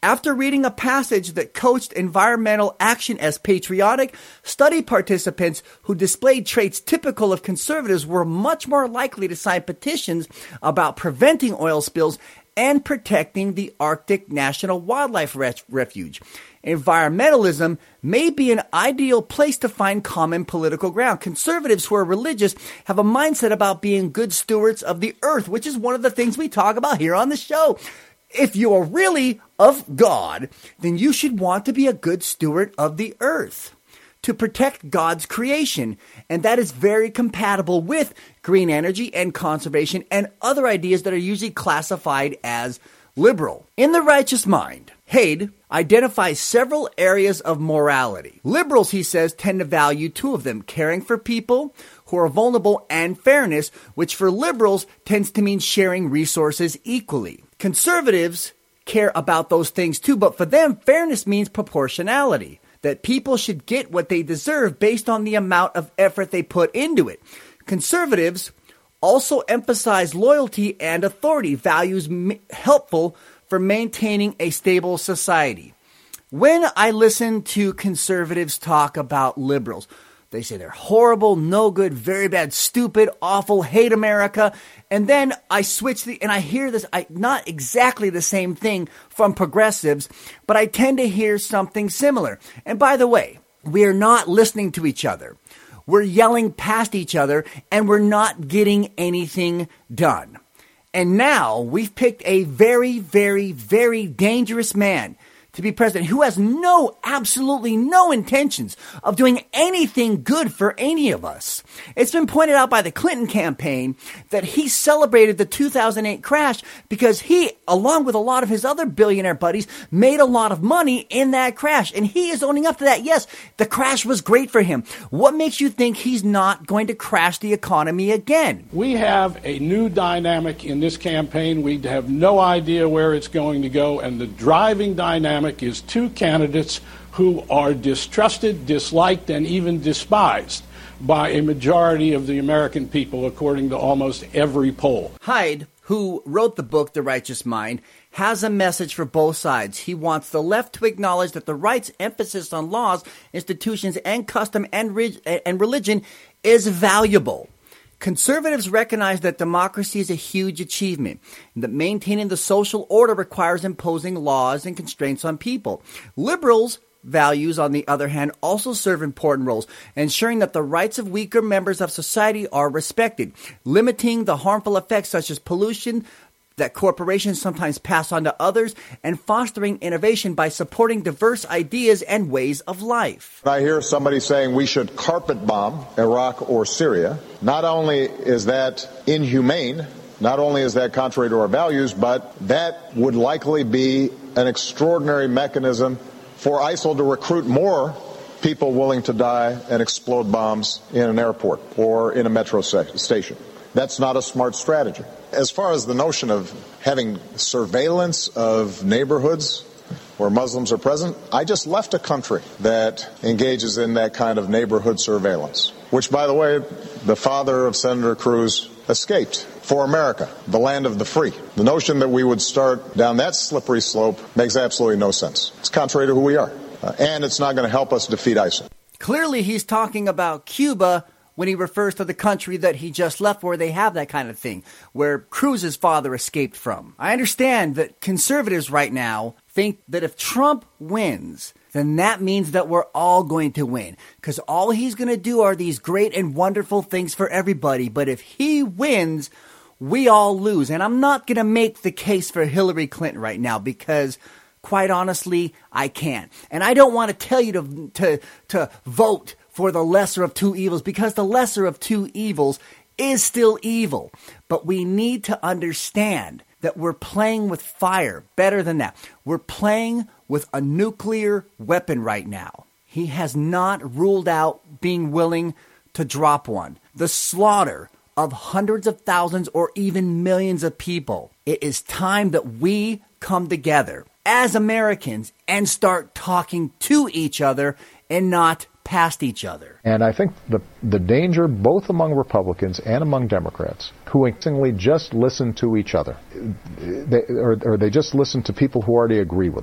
After reading a passage that coached environmental action as patriotic, study participants who displayed traits typical of conservatives were much more likely to sign petitions about preventing oil spills and protecting the Arctic National Wildlife Refuge. Environmentalism may be an ideal place to find common political ground. Conservatives who are religious have a mindset about being good stewards of the earth, which is one of the things we talk about here on the show. If you are really of God, then you should want to be a good steward of the earth, to protect God's creation. And that is very compatible with green energy and conservation and other ideas that are usually classified as liberal. In The Righteous Mind, Haid identifies several areas of morality. Liberals, he says, tend to value two of them: caring for people who are vulnerable and fairness, which for liberals tends to mean sharing resources equally. Conservatives care about those things too, but for them, fairness means proportionality, that people should get what they deserve based on the amount of effort they put into it. Conservatives also emphasize loyalty and authority, values m- helpful for maintaining a stable society. When I listen to conservatives talk about liberals, they say they're horrible, no good, very bad, stupid, awful, hate America. And then I switch the, and I hear this, I, not exactly the same thing from progressives, but I tend to hear something similar. And by the way, we are not listening to each other. We're yelling past each other, and we're not getting anything done. And now we've picked a very, very, very dangerous man to be president who has no, absolutely no intentions of doing anything good for any of us. It's been pointed out by the Clinton campaign that he celebrated the two thousand eight crash because he, along with a lot of his other billionaire buddies, made a lot of money in that crash. And he is owning up to that. Yes, the crash was great for him. What makes you think he's not going to crash the economy again? We have a new dynamic in this campaign. We have no idea where it's going to go, and the driving dynamic is two candidates who are distrusted, disliked, and even despised by a majority of the American people, according to almost every poll. Haid, who wrote the book The Righteous Mind, has a message for both sides. He wants the left to acknowledge that the right's emphasis on laws, institutions, and custom and, re- and religion is valuable. Conservatives recognize that democracy is a huge achievement, and that maintaining the social order requires imposing laws and constraints on people. Liberals' values, on the other hand, also serve important roles, ensuring that the rights of weaker members of society are respected, limiting the harmful effects such as pollution that corporations sometimes pass on to others, and fostering innovation by supporting diverse ideas and ways of life. I hear somebody saying we should carpet bomb Iraq or Syria. Not only is that inhumane, not only is that contrary to our values, but that would likely be an extraordinary mechanism for ISIL to recruit more people willing to die and explode bombs in an airport or in a metro station. That's not a smart strategy. As far as the notion of having surveillance of neighborhoods where Muslims are present, I just left a country that engages in that kind of neighborhood surveillance, which, by the way, the father of Senator Cruz escaped for America, the land of the free. The notion that we would start down that slippery slope makes absolutely no sense. It's contrary to who we are, uh, and it's not going to help us defeat ISIL. Clearly, he's talking about Cuba when he refers to the country that he just left where they have that kind of thing, where Cruz's father escaped from. I understand that conservatives right now think that if Trump wins, then that means that we're all going to win, because all he's going to do are these great and wonderful things for everybody. But if he wins, we all lose. And I'm not going to make the case for Hillary Clinton right now because, quite honestly, I can't. And I don't want to tell you to to to vote for the lesser of two evils, because the lesser of two evils is still evil. But we need to understand that we're playing with fire. Better than that, we're playing with a nuclear weapon right now. He has not ruled out being willing to drop one. The slaughter of hundreds of thousands or even millions of people. It is time that we come together as Americans and start talking to each other and not past each other. And I think the the danger both among Republicans and among Democrats who increasingly just listen to each other, they, or, or they just listen to people who already agree with them.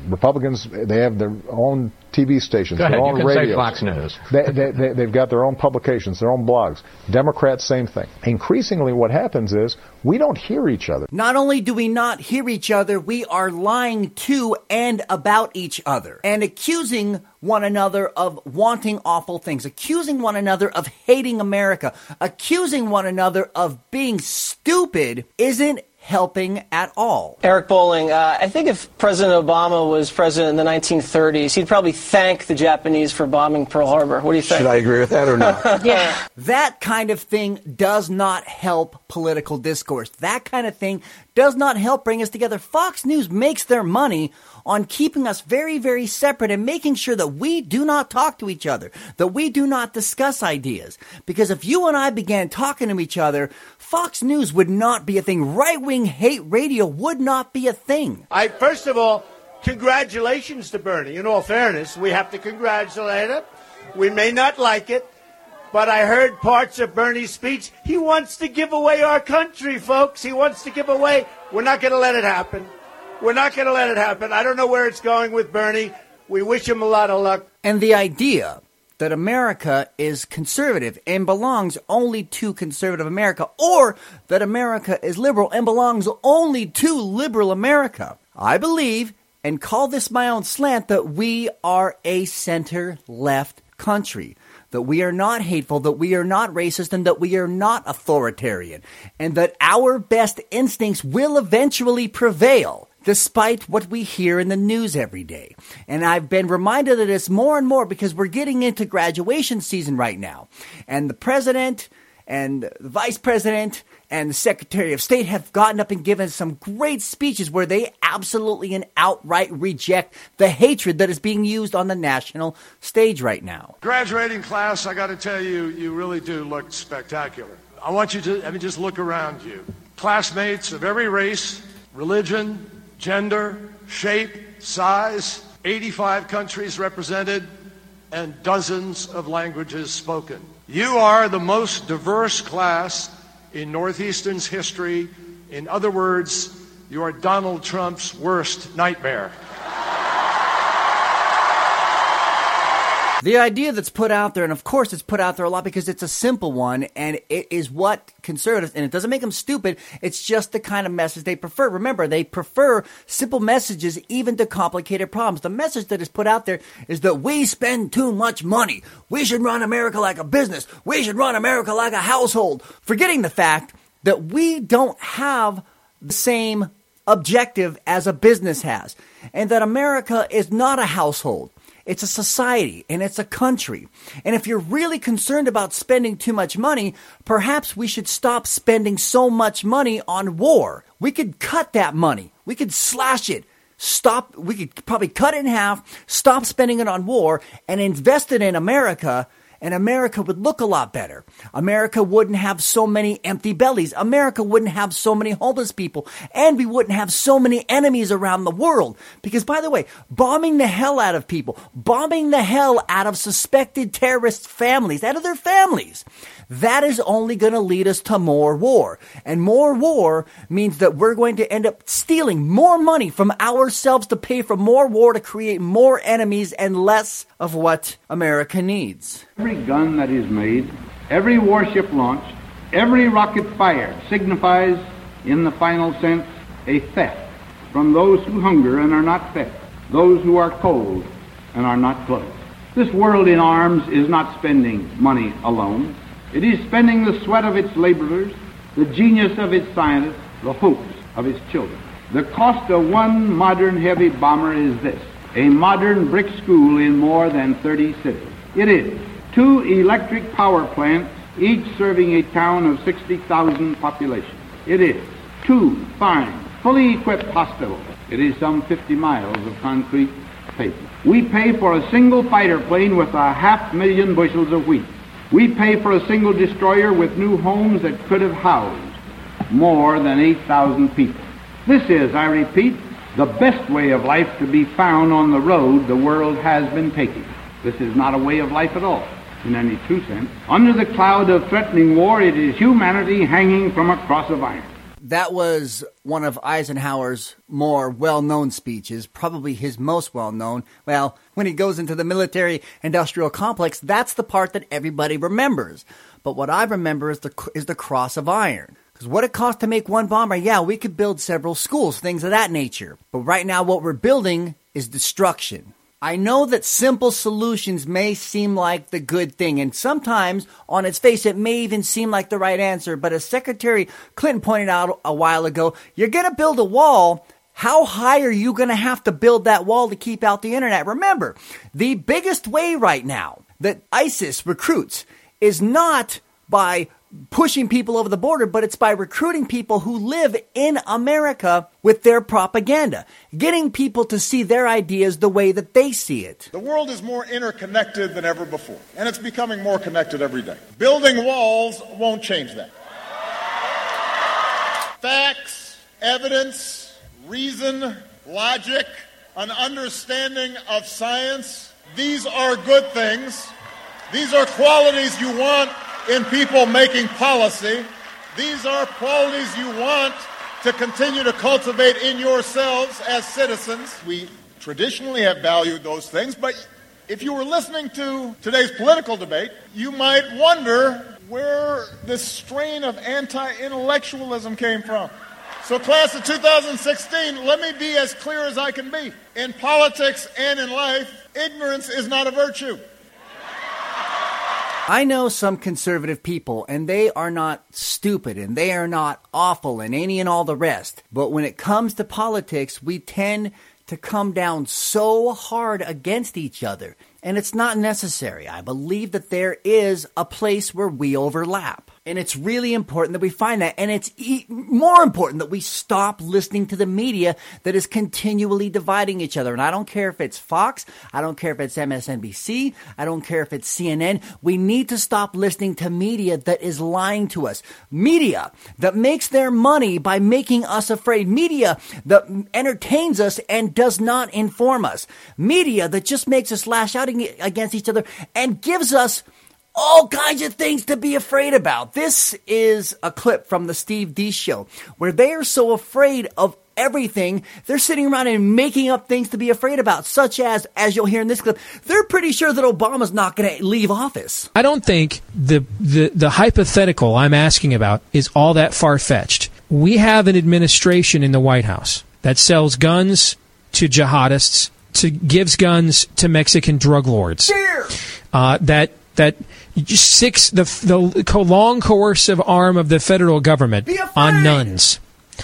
Republicans, they have their own T V stations, Go ahead. their own You can radios. say Fox News. they, they, they, they've got their own publications, their own blogs. Democrats, same thing. Increasingly, what happens is we don't hear each other. Not only do we not hear each other, we are lying to and about each other and accusing one another of wanting awful things, accusing one another of hating America, accusing one another of being stupid isn't helping at all. Eric Bolling, uh, I think if President Obama was president in the nineteen thirties, he'd probably thank the Japanese for bombing Pearl Harbor. What do you think? Should I agree with that or not? Yeah. That kind of thing does not help political discourse. That kind of thing does not help bring us together. Fox News makes their money on keeping us very, very separate and making sure that we do not talk to each other, that we do not discuss ideas. Because if you and I began talking to each other, Fox News would not be a thing. Right-wing hate radio would not be a thing. I, first of all, congratulations to Bernie. In all fairness, we have to congratulate him. We may not like it, but I heard parts of Bernie's speech. He wants to give away our country, folks. He wants to give away. We're not going to let it happen. We're not going to let it happen. I don't know where it's going with Bernie. We wish him a lot of luck. And the idea that America is conservative and belongs only to conservative America, or that America is liberal and belongs only to liberal America. I believe, and call this my own slant, that we are a center-left country. That we are not hateful, that we are not racist, and that we are not authoritarian. And that our best instincts will eventually prevail, despite what we hear in the news every day. And I've been reminded of this more and more because we're getting into graduation season right now. And the president and the vice president and the secretary of state have gotten up and given some great speeches where they absolutely and outright reject the hatred that is being used on the national stage right now. Graduating class, I got to tell you, you really do look spectacular. I want you to, I mean, just look around you. Classmates of every race, religion, gender, shape, size, eighty-five countries represented, and dozens of languages spoken. You are the most diverse class in Northeastern's history. In other words, you are Donald Trump's worst nightmare. The idea that's put out there, and of course it's put out there a lot because it's a simple one, and it is what conservatives, and it doesn't make them stupid, it's just the kind of message they prefer. Remember, they prefer simple messages even to complicated problems. The message that is put out there is that we spend too much money. We should run America like a business. We should run America like a household. Forgetting the fact that we don't have the same objective as a business has, and that America is not a household. It's a society, and it's a country. And if you're really concerned about spending too much money, perhaps we should stop spending so much money on war. We could cut that money. We could slash it. Stop. We could probably cut it in half, stop spending it on war, and invest it in America, and America would look a lot better. America wouldn't have so many empty bellies. America wouldn't have so many homeless people. And we wouldn't have so many enemies around the world. Because, by the way, bombing the hell out of people, bombing the hell out of suspected terrorist families, out of their families, that is only going to lead us to more war. And more war means that we're going to end up stealing more money from ourselves to pay for more war, to create more enemies and less of what America needs. Every gun that is made, every warship launched, every rocket fired signifies, in the final sense, a theft from those who hunger and are not fed, those who are cold and are not clothed. This world in arms is not spending money alone. It is spending the sweat of its laborers, the genius of its scientists, the hopes of its children. The cost of one modern heavy bomber is this: a modern brick school in more than thirty cities. It is two electric power plants, each serving a town of sixty thousand population. It is two fine, fully equipped hospitals. It is some fifty miles of concrete pavement. We pay for a single fighter plane with a half million bushels of wheat. We pay for a single destroyer with new homes that could have housed more than eight thousand people. This is, I repeat, the best way of life to be found on the road the world has been taking. This is not a way of life at all, in any true sense. Under the cloud of threatening war, it is humanity hanging from a cross of iron. that was one of Eisenhower's more well-known speeches, probably his most well-known. Well, when he goes into the military-industrial complex, that's the part that everybody remembers. But what I remember is the is the Cross of Iron. Because what it costs to make one bomber, yeah, we could build several schools, things of that nature. But right now what we're building is destruction. I know that simple solutions may seem like the good thing, and sometimes, on its face, it may even seem like the right answer. But as Secretary Clinton pointed out a while ago, you're going to build a wall. How high are you going to have to build that wall to keep out the internet? Remember, the biggest way right now that ISIS recruits is not by pushing people over the border, but it's by recruiting people who live in America with their propaganda, getting people to see their ideas the way that they see it. The world is more interconnected than ever before, and it's becoming more connected every day. Building walls won't change that. Facts, evidence, reason, logic, an understanding of science, these are good things. These are qualities you want in people making policy. These are qualities you want to continue to cultivate in yourselves as citizens. We traditionally have valued those things, but if you were listening to today's political debate, you might wonder where this strain of anti-intellectualism came from. So class of two thousand sixteen, let me be as clear as I can be. In politics and in life, ignorance is not a virtue. I know some conservative people, and they are not stupid, and they are not awful, and any and all the rest. But when it comes to politics, we tend to come down so hard against each other, and it's not necessary. I believe that there is a place where we overlap. And it's really important that we find that. And it's e- more important that we stop listening to the media that is continually dividing each other. And I don't care if it's Fox. I don't care if it's M S N B C. I don't care if it's C N N. We need to stop listening to media that is lying to us. Media that makes their money by making us afraid. Media that entertains us and does not inform us. Media that just makes us lash out against each other and gives us all kinds of things to be afraid about. This is a clip from the Steve Deace Show where they are so afraid of everything, they're sitting around and making up things to be afraid about, such as, as you'll hear in this clip, they're pretty sure that Obama's not going to leave office. I don't think the, the, the hypothetical I'm asking about is all that far-fetched. We have an administration in the White House that sells guns to jihadists, to gives guns to Mexican drug lords. Uh, that that six the the long coercive arm of the federal government on nuns.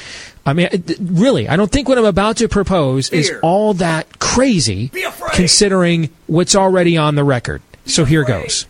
I mean, really, I don't think what I'm about to propose Fear. is all that crazy, considering what's already on the record. Be so afraid. Here goes.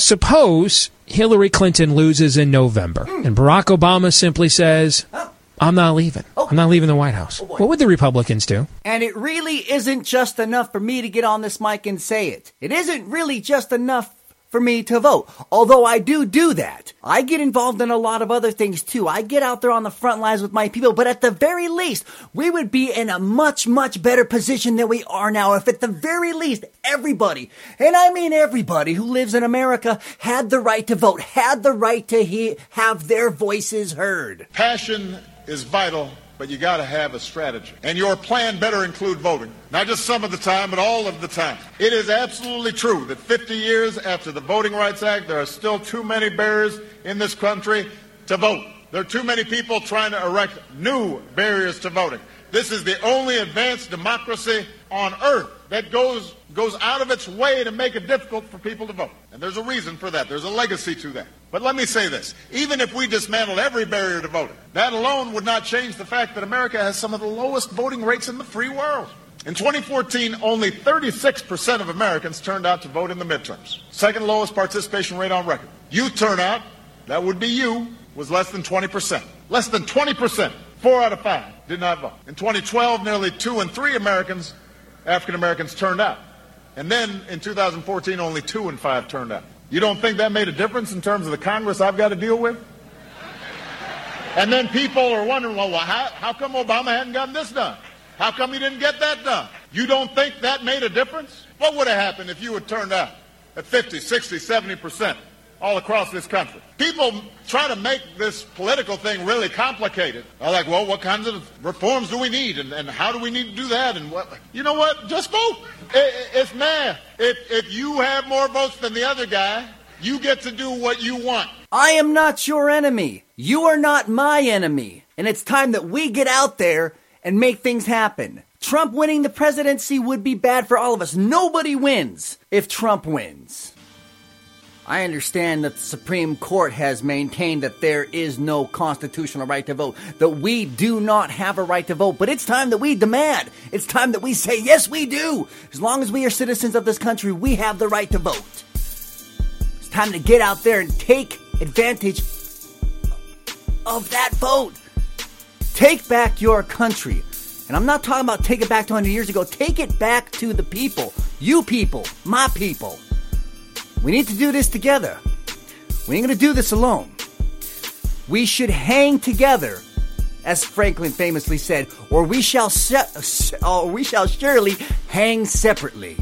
Suppose Hillary Clinton loses in November, mm. and Barack Obama simply says, I'm not leaving. Oh. I'm not leaving the White House. Oh, what would the Republicans do? And it really isn't just enough for me to get on this mic and say it. It isn't really just enough for me to vote. Although I do do that. I get involved in a lot of other things too. I get out there on the front lines with my people. But at the very least, we would be in a much, much better position than we are now if at the very least everybody, and I mean everybody who lives in America, had the right to vote, had the right to he- have their voices heard. Passion is vital, but you got to have a strategy. And your plan better include voting. Not just some of the time, but all of the time. It is absolutely true that fifty years after the Voting Rights Act, there are still too many barriers in this country to vote. There are too many people trying to erect new barriers to voting. This is the only advanced democracy on earth that goes goes out of its way to make it difficult for people to vote. And there's a reason for that. There's a legacy to that. But let me say this. Even if we dismantled every barrier to voting, that alone would not change the fact that America has some of the lowest voting rates in the free world. In twenty fourteen, only thirty-six percent of Americans turned out to vote in the midterms. Second lowest participation rate on record. Youth turnout, that would be you, was less than twenty percent. Less than twenty percent. Four out of five did not vote. In twenty twelve, nearly two in three Americans, African Americans, turned out. And then in two thousand fourteen, only two in five turned out. You don't think that made a difference in terms of the Congress I've got to deal with? And then people are wondering, well, how, how come Obama hadn't gotten this done? How come he didn't get that done? You don't think that made a difference? What would have happened if you had turned out at fifty, sixty, seventy percent all across this country. People try to make this political thing really complicated. They're like, well, what kinds of reforms do we need, and, and how do we need to do that? And what? You know what? Just vote. It, it's math. If, if you have more votes than the other guy, you get to do what you want. I am not your enemy. You are not my enemy. And it's time that we get out there and make things happen. Trump winning the presidency would be bad for all of us. Nobody wins if Trump wins. I understand that the Supreme Court has maintained that there is no constitutional right to vote, that we do not have a right to vote, but it's time that we demand. It's time that we say, yes, we do. As long as we are citizens of this country, we have the right to vote. It's time to get out there and take advantage of that vote. Take back your country. And I'm not talking about take it back to one hundred years ago. Take it back to the people. You people. My people. We need to do this together. We ain't going to do this alone. We should hang together, as Franklin famously said, or we shall se- or we shall surely hang separately.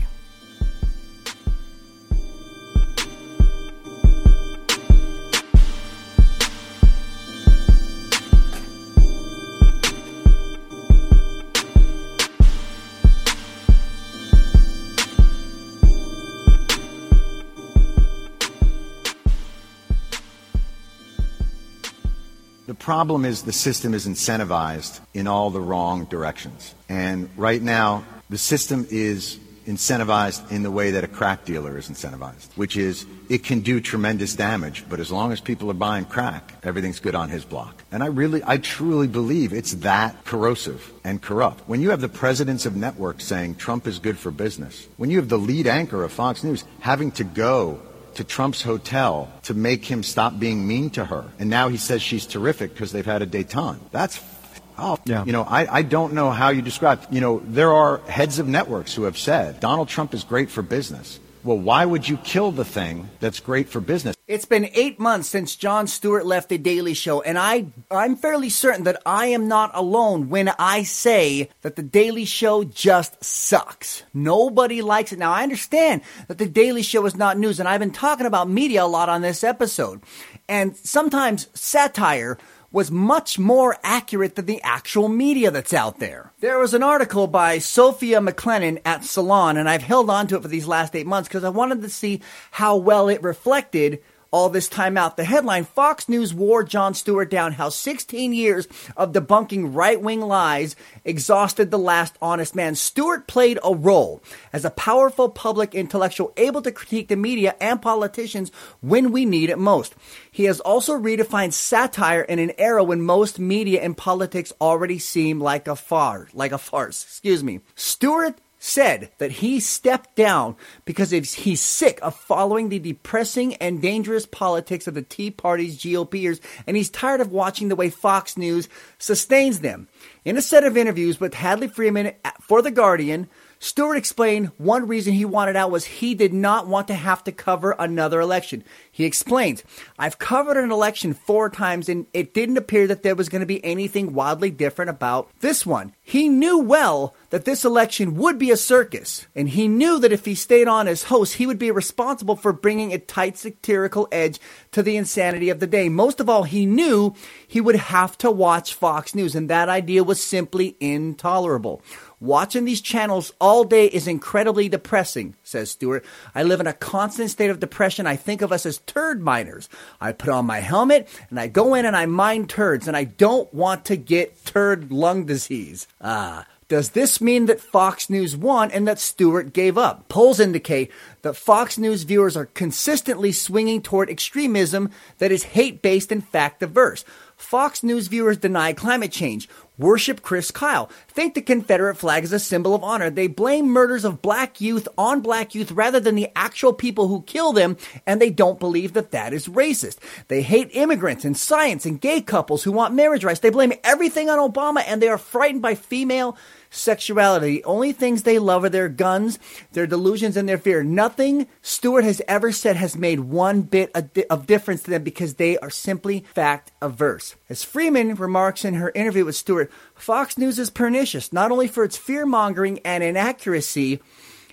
The problem is the system is incentivized in all the wrong directions. And right now, the system is incentivized in the way that a crack dealer is incentivized, which is it can do tremendous damage, but as long as people are buying crack, everything's good on his block. And I really, I truly believe it's that corrosive and corrupt. When you have the presidents of networks saying Trump is good for business, when you have the lead anchor of Fox News having to go to Trump's hotel to make him stop being mean to her, and now he says she's terrific because they've had a détente. That's, oh, yeah. You know, I, I don't know how you describe, you know, there are heads of networks who have said Donald Trump is great for business. Well, why would you kill the thing that's great for business? It's been eight months since Jon Stewart left The Daily Show, and I, I'm fairly certain that I am not alone when I say that The Daily Show just sucks. Nobody likes it. Now, I understand that The Daily Show is not news, and I've been talking about media a lot on this episode. And sometimes satire was much more accurate than the actual media that's out there. There was an article by Sophia McLennan at Salon, and I've held on to it for these last eight months because I wanted to see how well it reflected all this time out. The headline, Fox News wore Jon Stewart down, how sixteen years of debunking right-wing lies exhausted the last honest man. Stewart played a role as a powerful public intellectual able to critique the media and politicians when we need it most. He has also redefined satire in an era when most media and politics already seem like a farce, like a farce, excuse me. Stewart said that he stepped down because he's sick of following the depressing and dangerous politics of the Tea Party's GOPers, and he's tired of watching the way Fox News sustains them. In a set of interviews with Hadley Freeman for The Guardian, Stewart explained one reason he wanted out was he did not want to have to cover another election. He explains, I've covered an election four times and it didn't appear that there was going to be anything wildly different about this one. He knew well that this election would be a circus, and he knew that if he stayed on as host, he would be responsible for bringing a tight satirical edge to the insanity of the day. Most of all, he knew he would have to watch Fox News, and that idea was simply intolerable. Watching these channels all day is incredibly depressing, says Stewart. I live in a constant state of depression. I think of us as turd miners. I put on my helmet and I go in and I mine turds, and I don't want to get turd lung disease. Ah. Does this mean that Fox News won and that Stewart gave up? Polls indicate that Fox News viewers are consistently swinging toward extremism that is hate-based and fact-averse. Fox News viewers deny climate change, worship Chris Kyle, think the Confederate flag is a symbol of honor. They blame murders of black youth on black youth rather than the actual people who kill them, and they don't believe that that is racist. They hate immigrants and science and gay couples who want marriage rights. They blame everything on Obama, and they are frightened by female sexuality. The only things they love are their guns, their delusions, and their fear. Nothing Stewart has ever said has made one bit of difference to them because they are simply fact-averse. As Freeman remarks in her interview with Stewart, Fox News is pernicious, not only for its fear-mongering and inaccuracy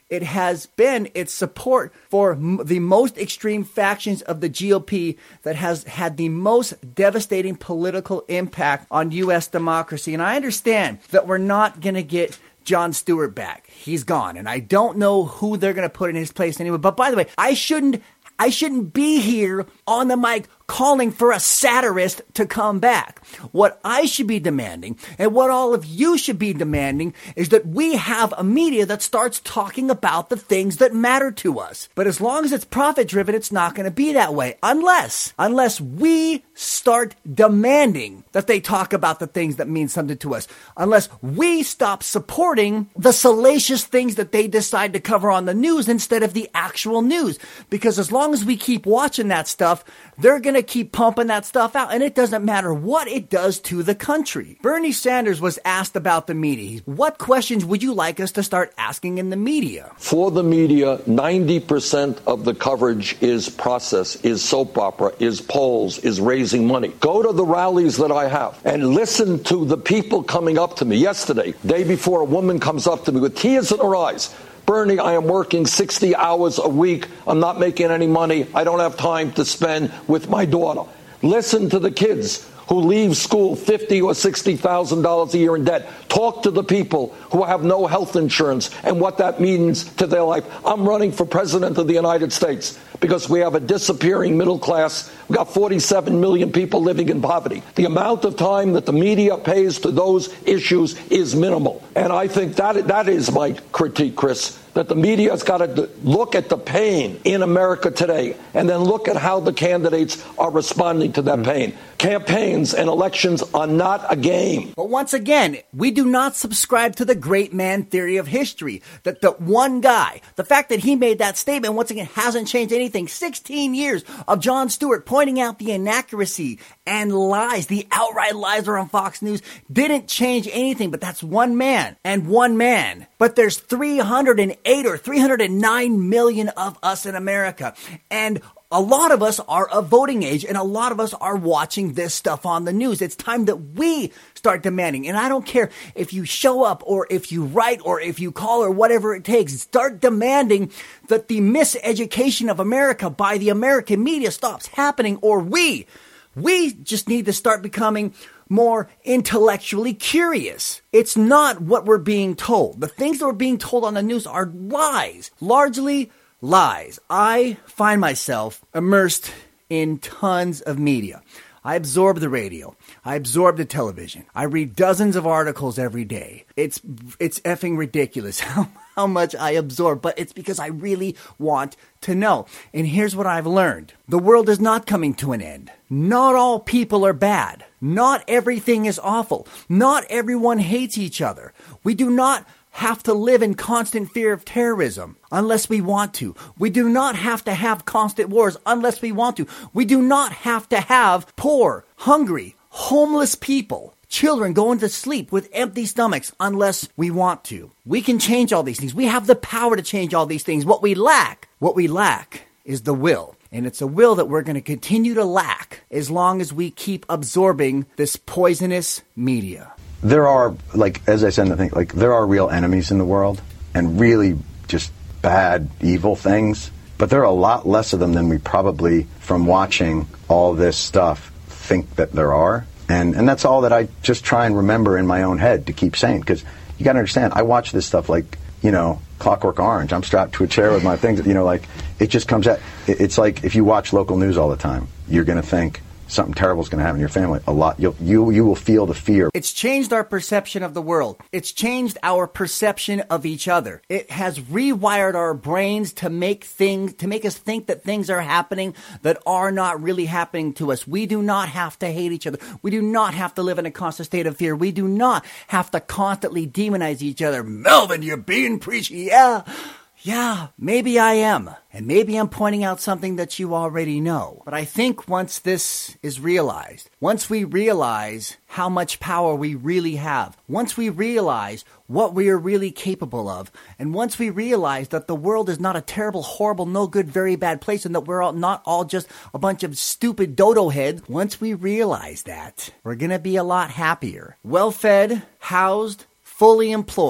it has been its support for m- the most extreme factions of the G O P that has had the most devastating political impact on U S democracy. And I understand that we're not going to get Jon Stewart back. He's gone. And I don't know who they're going to put in his place anyway. But by the way, I shouldn't I shouldn't be here on the mic calling for a satirist to come back. What I should be demanding, and what all of you should be demanding, is that we have a media that starts talking about the things that matter to us. But as long as it's profit-driven, it's not going to be that way. Unless, unless we start demanding that they talk about the things that mean something to us. Unless we stop supporting the salacious things that they decide to cover on the news instead of the actual news. Because as long as we keep watching that stuff, they're going to keep pumping that stuff out, and it doesn't matter what it does to the country. Bernie Sanders was asked about the media. What questions would you like us to start asking in the media? For the media, ninety percent of the coverage is process, is soap opera, is polls, is raising money. Go to the rallies that I have and listen to the people coming up to me. Yesterday, day before, a woman comes up to me with tears in her eyes. Bernie, I am working sixty hours a week. I'm not making any money. I don't have time to spend with my daughter. Listen to the kids who leave school fifty thousand dollars or sixty thousand dollars a year in debt. Talk to the people who have no health insurance and what that means to their life. I'm running for president of the United States because we have a disappearing middle class. We've got forty-seven million people living in poverty. The amount of time that the media pays to those issues is minimal. And I think that that is my critique, Chris, that the media has got to look at the pain in America today and then look at how the candidates are responding to that pain. Campaigns and elections are not a game. But once again, we do not subscribe to the great man theory of history. That the one guy, the fact that he made that statement, once again, hasn't changed anything. sixteen years of Jon Stewart pointing out the inaccuracy and lies, the outright lies are on Fox News, didn't change anything. But that's one man and one man. But there's three hundred eight or three hundred nine million of us in America. And a lot of us are of voting age, and a lot of us are watching this stuff on the news. It's time that we start demanding. And I don't care if you show up or if you write or if you call or whatever it takes. Start demanding that the miseducation of America by the American media stops happening, or we, we just need to start becoming more intellectually curious. It's not what we're being told. The things that we're being told on the news are lies, largely lies. I find myself immersed in tons of media. I absorb the radio. I absorb the television. I read dozens of articles every day. It's it's effing ridiculous how, how much I absorb, but it's because I really want to know. And here's what I've learned. The world is not coming to an end. Not all people are bad. Not everything is awful. Not everyone hates each other. We do not have to live in constant fear of terrorism unless we want to. We do not have to have constant wars unless we want to. We do not have to have poor, hungry, homeless people, children going to sleep with empty stomachs unless we want to. We can change all these things. We have the power to change all these things. What we lack, what we lack is the will. And it's a will that we're going to continue to lack as long as we keep absorbing this poisonous media. There are, like, as I said, I think, like, there are real enemies in the world and really just bad, evil things. But there are a lot less of them than we probably, from watching all this stuff, think that there are. And and that's all that I just try and remember in my own head to keep saying. Because you got to understand, I watch this stuff like, you know, Clockwork Orange. I'm strapped to a chair with my things, you know, like, it just comes out. It's like if you watch local news all the time, you're going to think something terrible is going to happen to your family. A lot. You'll, you you will feel the fear. It's changed our perception of the world. It's changed our perception of each other. It has rewired our brains to make things, to make us think that things are happening that are not really happening to us. We do not have to hate each other. We do not have to live in a constant state of fear. We do not have to constantly demonize each other. Melvin, you're being preachy. Yeah. Yeah, maybe I am. And maybe I'm pointing out something that you already know. But I think once this is realized, once we realize how much power we really have, once we realize what we are really capable of, and once we realize that the world is not a terrible, horrible, no good, very bad place, and that we're all, not all just a bunch of stupid dodo heads, once we realize that, we're going to be a lot happier. Well-fed, housed, fully employed.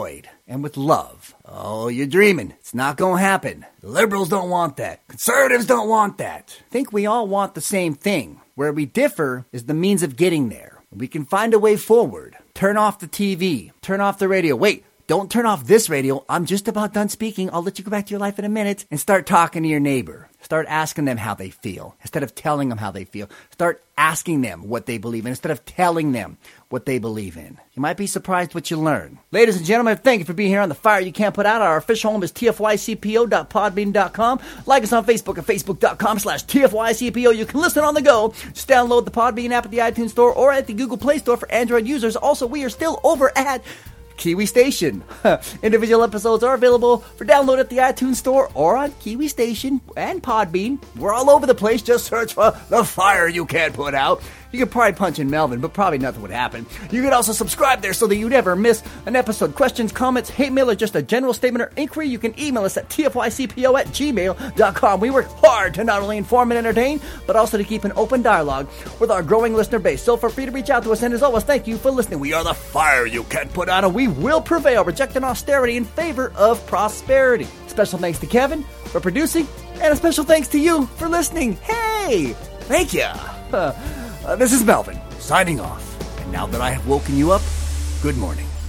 and with love. Oh, you're dreaming. It's not going to happen. The liberals don't want that. Conservatives don't want that. I think we all want the same thing. Where we differ is the means of getting there. We can find a way forward. Turn off the T V. Turn off the radio. Wait, don't turn off this radio. I'm just about done speaking. I'll let you go back to your life in a minute and start talking to your neighbor. Start asking them how they feel instead of telling them how they feel. Start asking them what they believe in instead of telling them what they believe in. You might be surprised what you learn. Ladies and gentlemen, thank you for being here on The Fire You Can't Put Out. Our official home is T F Y C P O dot podbean dot com. Like us on Facebook at facebook.com slash TFYCPO. You can listen on the go. Just download the Podbean app at the iTunes Store or at the Google Play Store for Android users. Also, we are still over at Kiwi Station. Individual episodes are available for download at the iTunes Store or on Kiwi Station and Podbean. We're all over the place. Just search for The Fire You Can't Put Out. You could probably punch in Melvin, but probably nothing would happen. You could also subscribe there so that you never miss an episode. Questions, comments, hate mail, or just a general statement or inquiry, you can email us at T F Y C P O at gmail dot com. We work hard to not only inform and entertain, but also to keep an open dialogue with our growing listener base. So feel free to reach out to us, and as always, thank you for listening. We are The Fire You Can't Put Out, and we will prevail, rejecting austerity in favor of prosperity. Special thanks to Kevin for producing, and a special thanks to you for listening. Hey, thank you. Uh, Uh, this is Melvin, signing off. And now that I have woken you up, good morning.